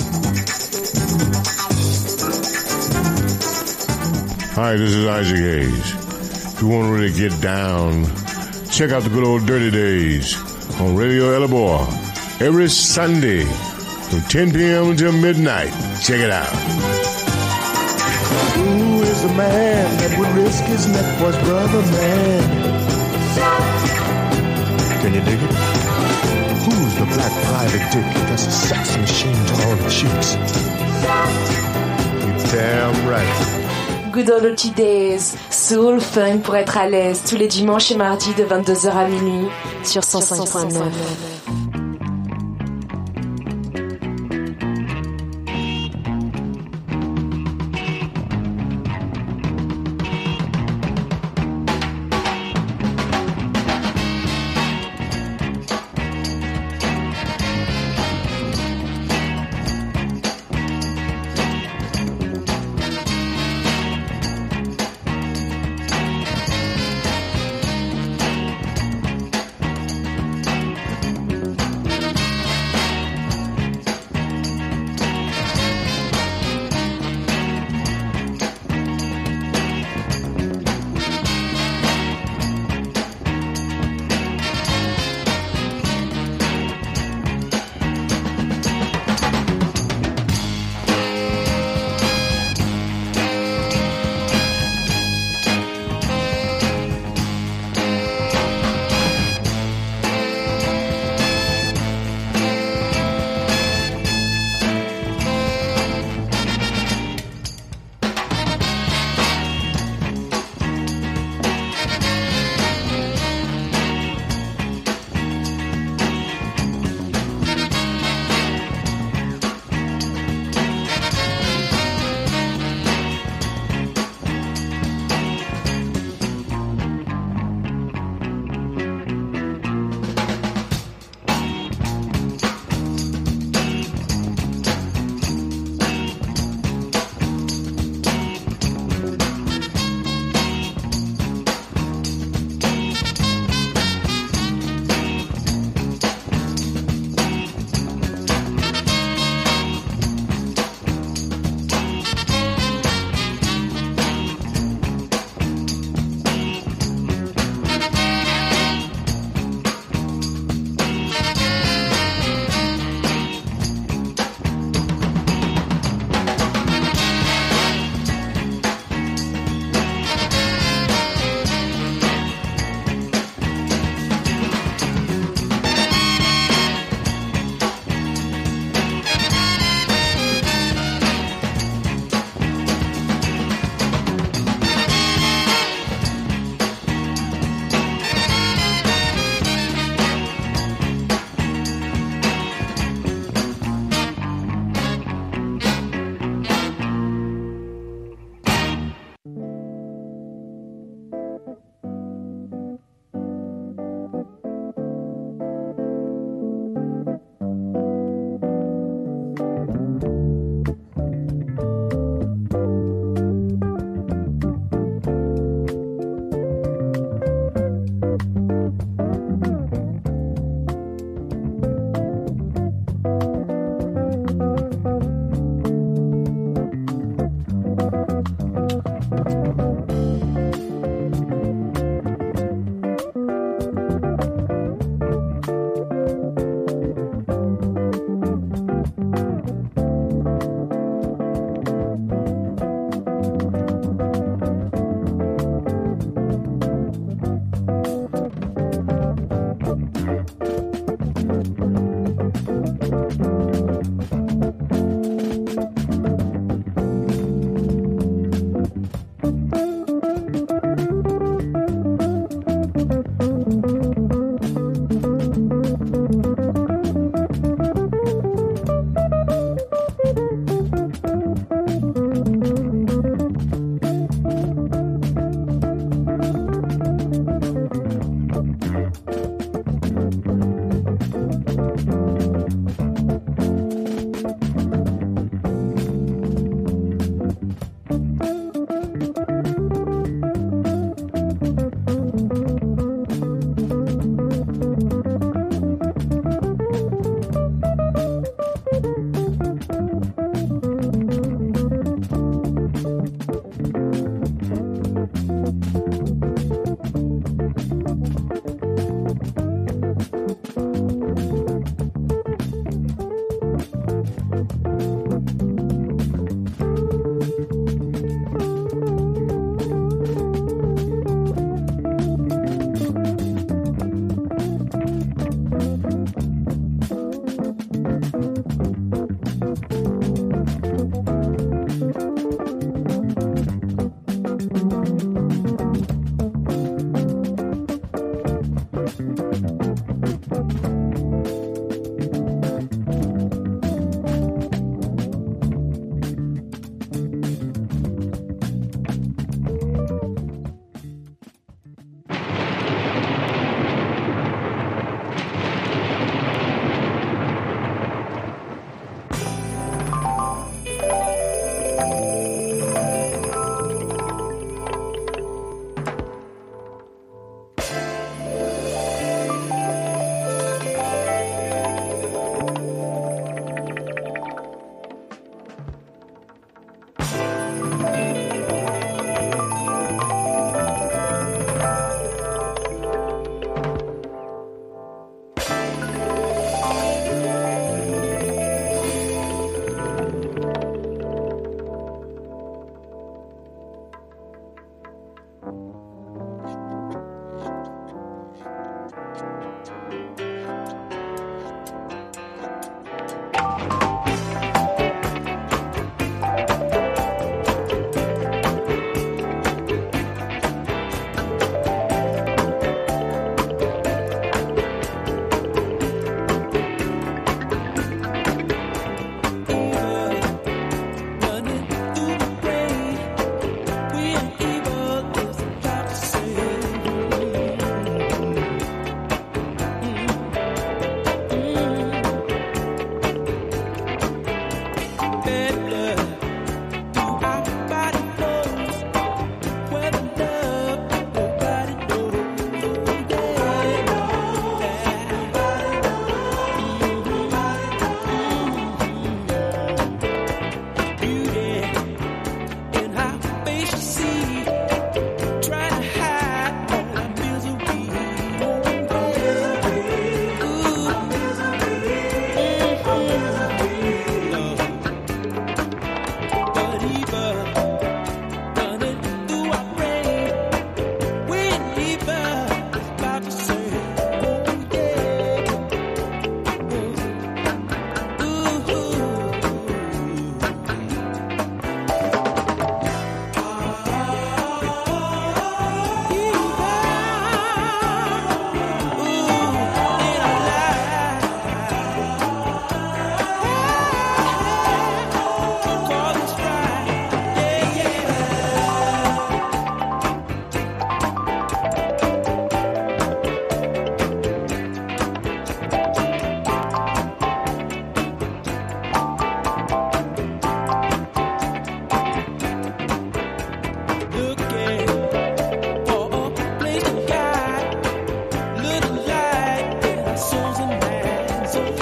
Speaker 4: Hi, this is Isaac Hayes. If you want to really get down, check out the good old Dirty Days on Radio Elabor every Sunday from 10 p.m. until midnight. Check it out.
Speaker 20: Who is the man that would risk his neck for his brother, man? Can you dig it? Who's the black private dick that's a sex machine to all the chicks? You're damn right.
Speaker 21: Good Old Days, soul, funk pour être à l'aise, tous les dimanches et mardis de 22h à minuit sur 105.9.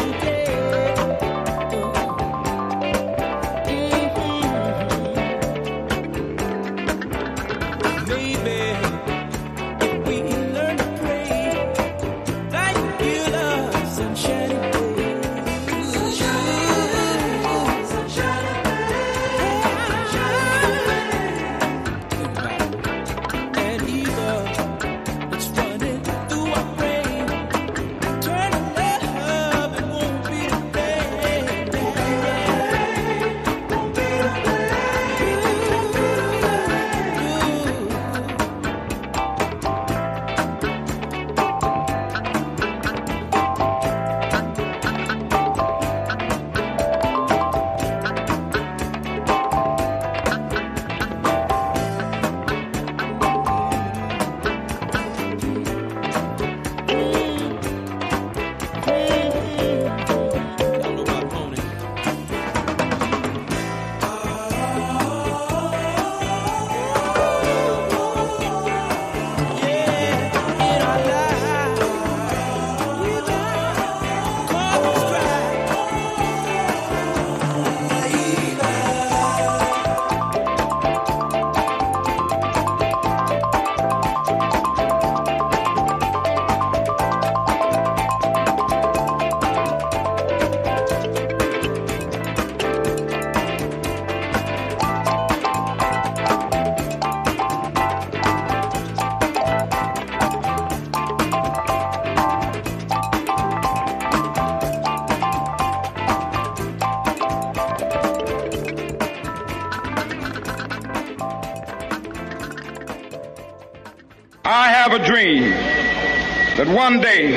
Speaker 8: I have a dream that one day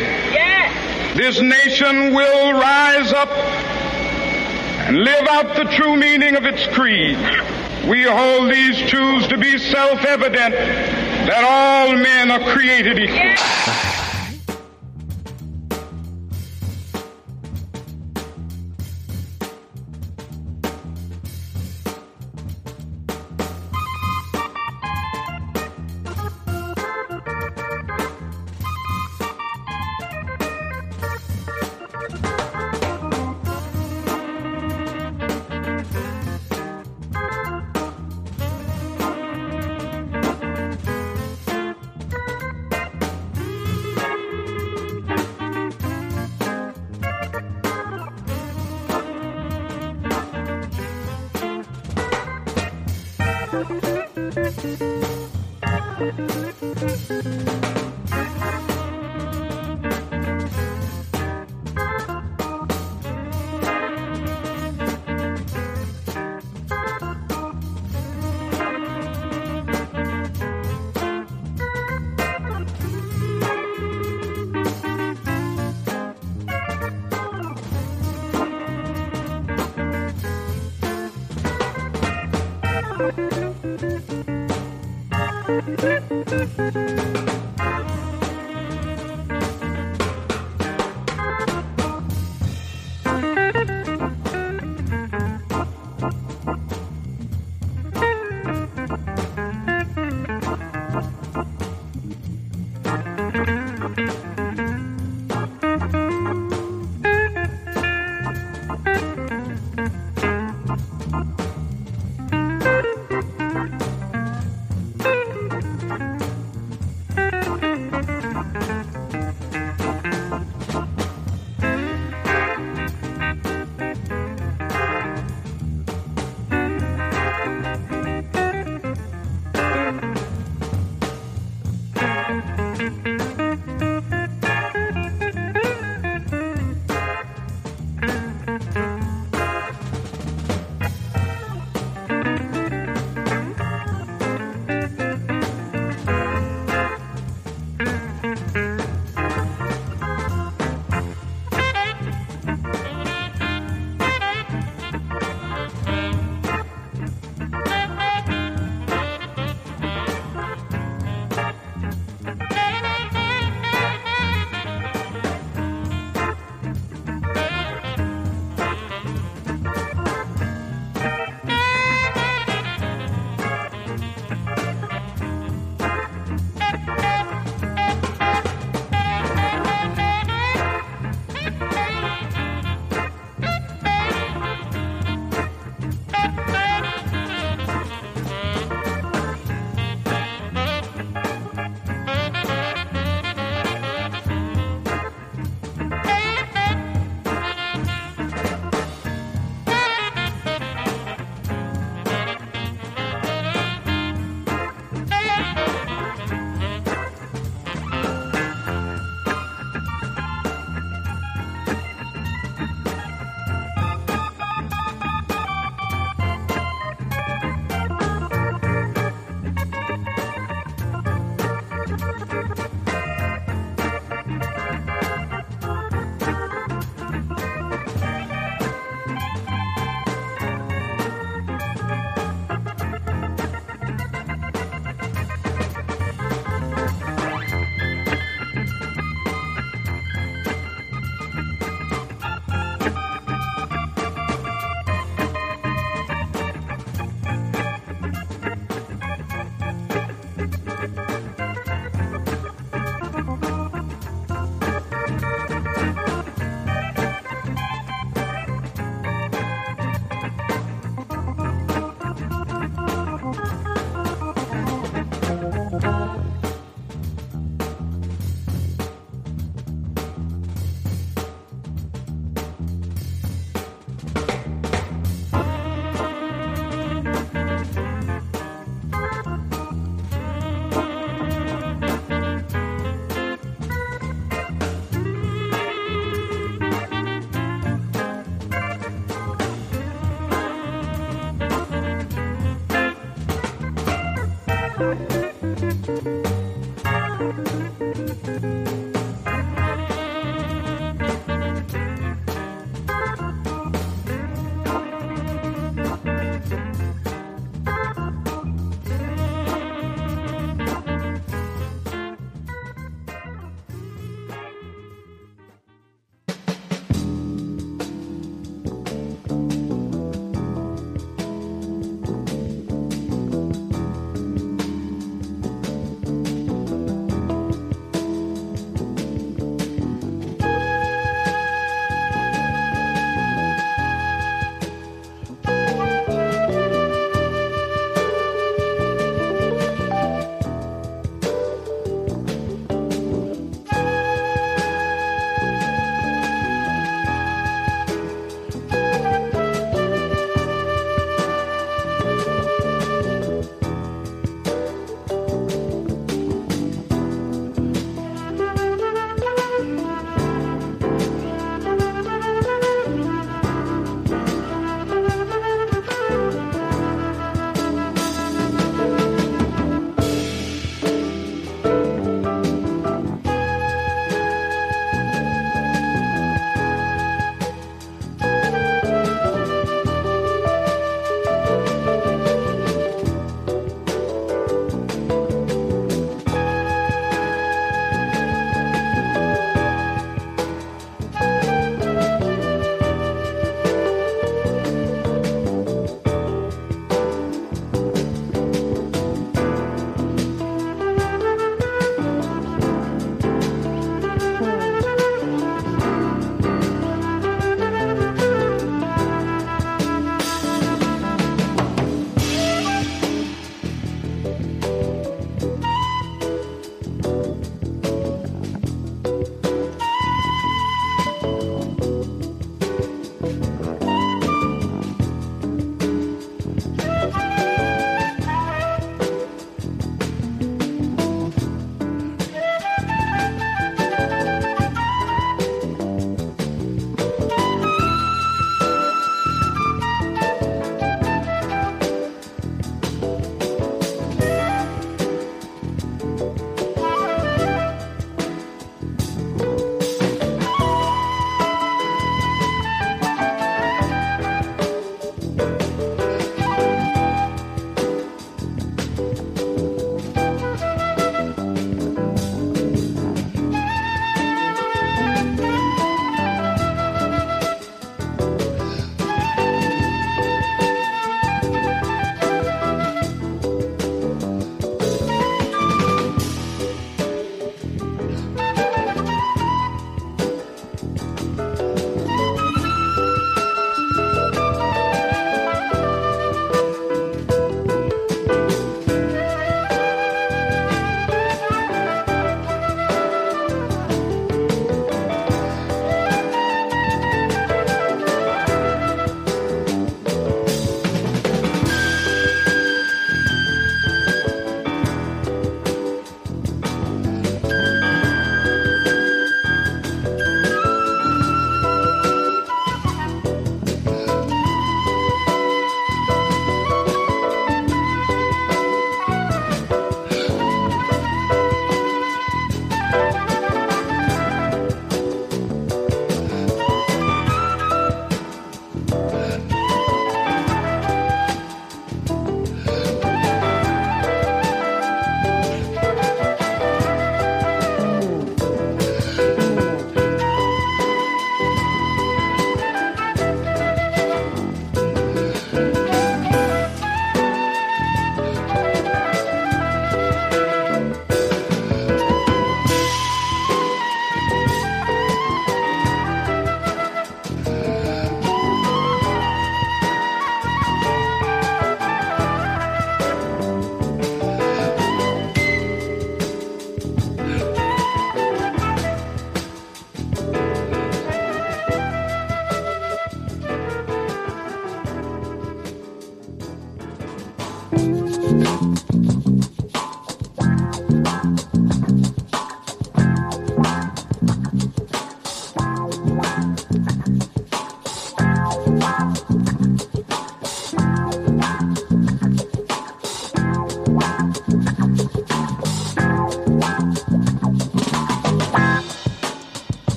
Speaker 8: this nation will rise up and live out the true meaning of its creed. We hold these truths to be self-evident that all men are created equal.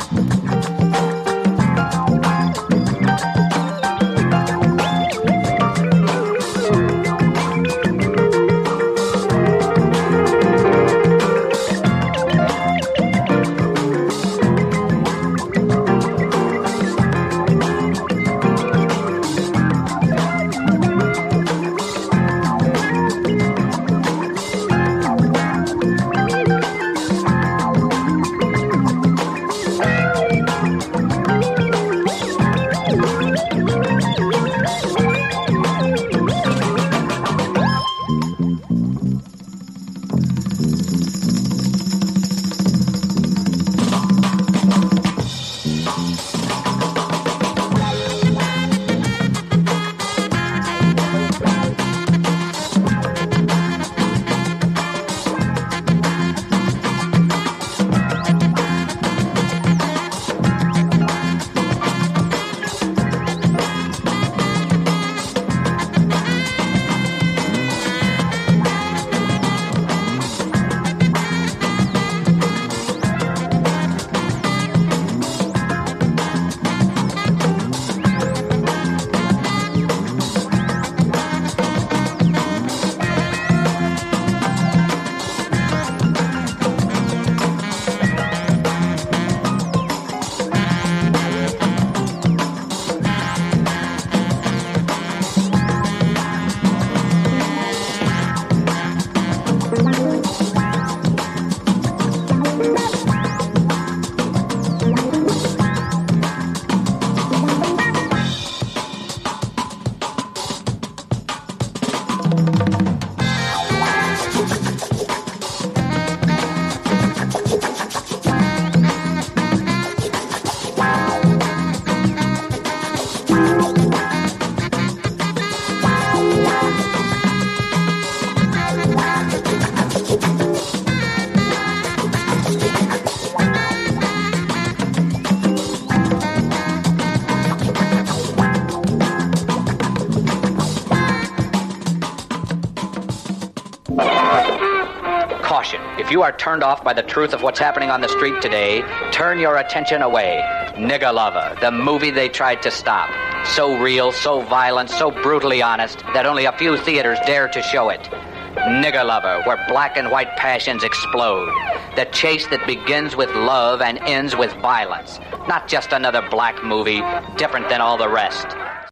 Speaker 9: Caution. If you are turned off by the truth of what's happening on the street today, turn your attention away. Nigger Lover, the movie they tried to stop. So real, so violent, so brutally honest that only a few theaters dare to show it. Nigger Lover, where black and white passions explode. The chase that begins with love and ends with violence. Not just another black movie, different than all the rest.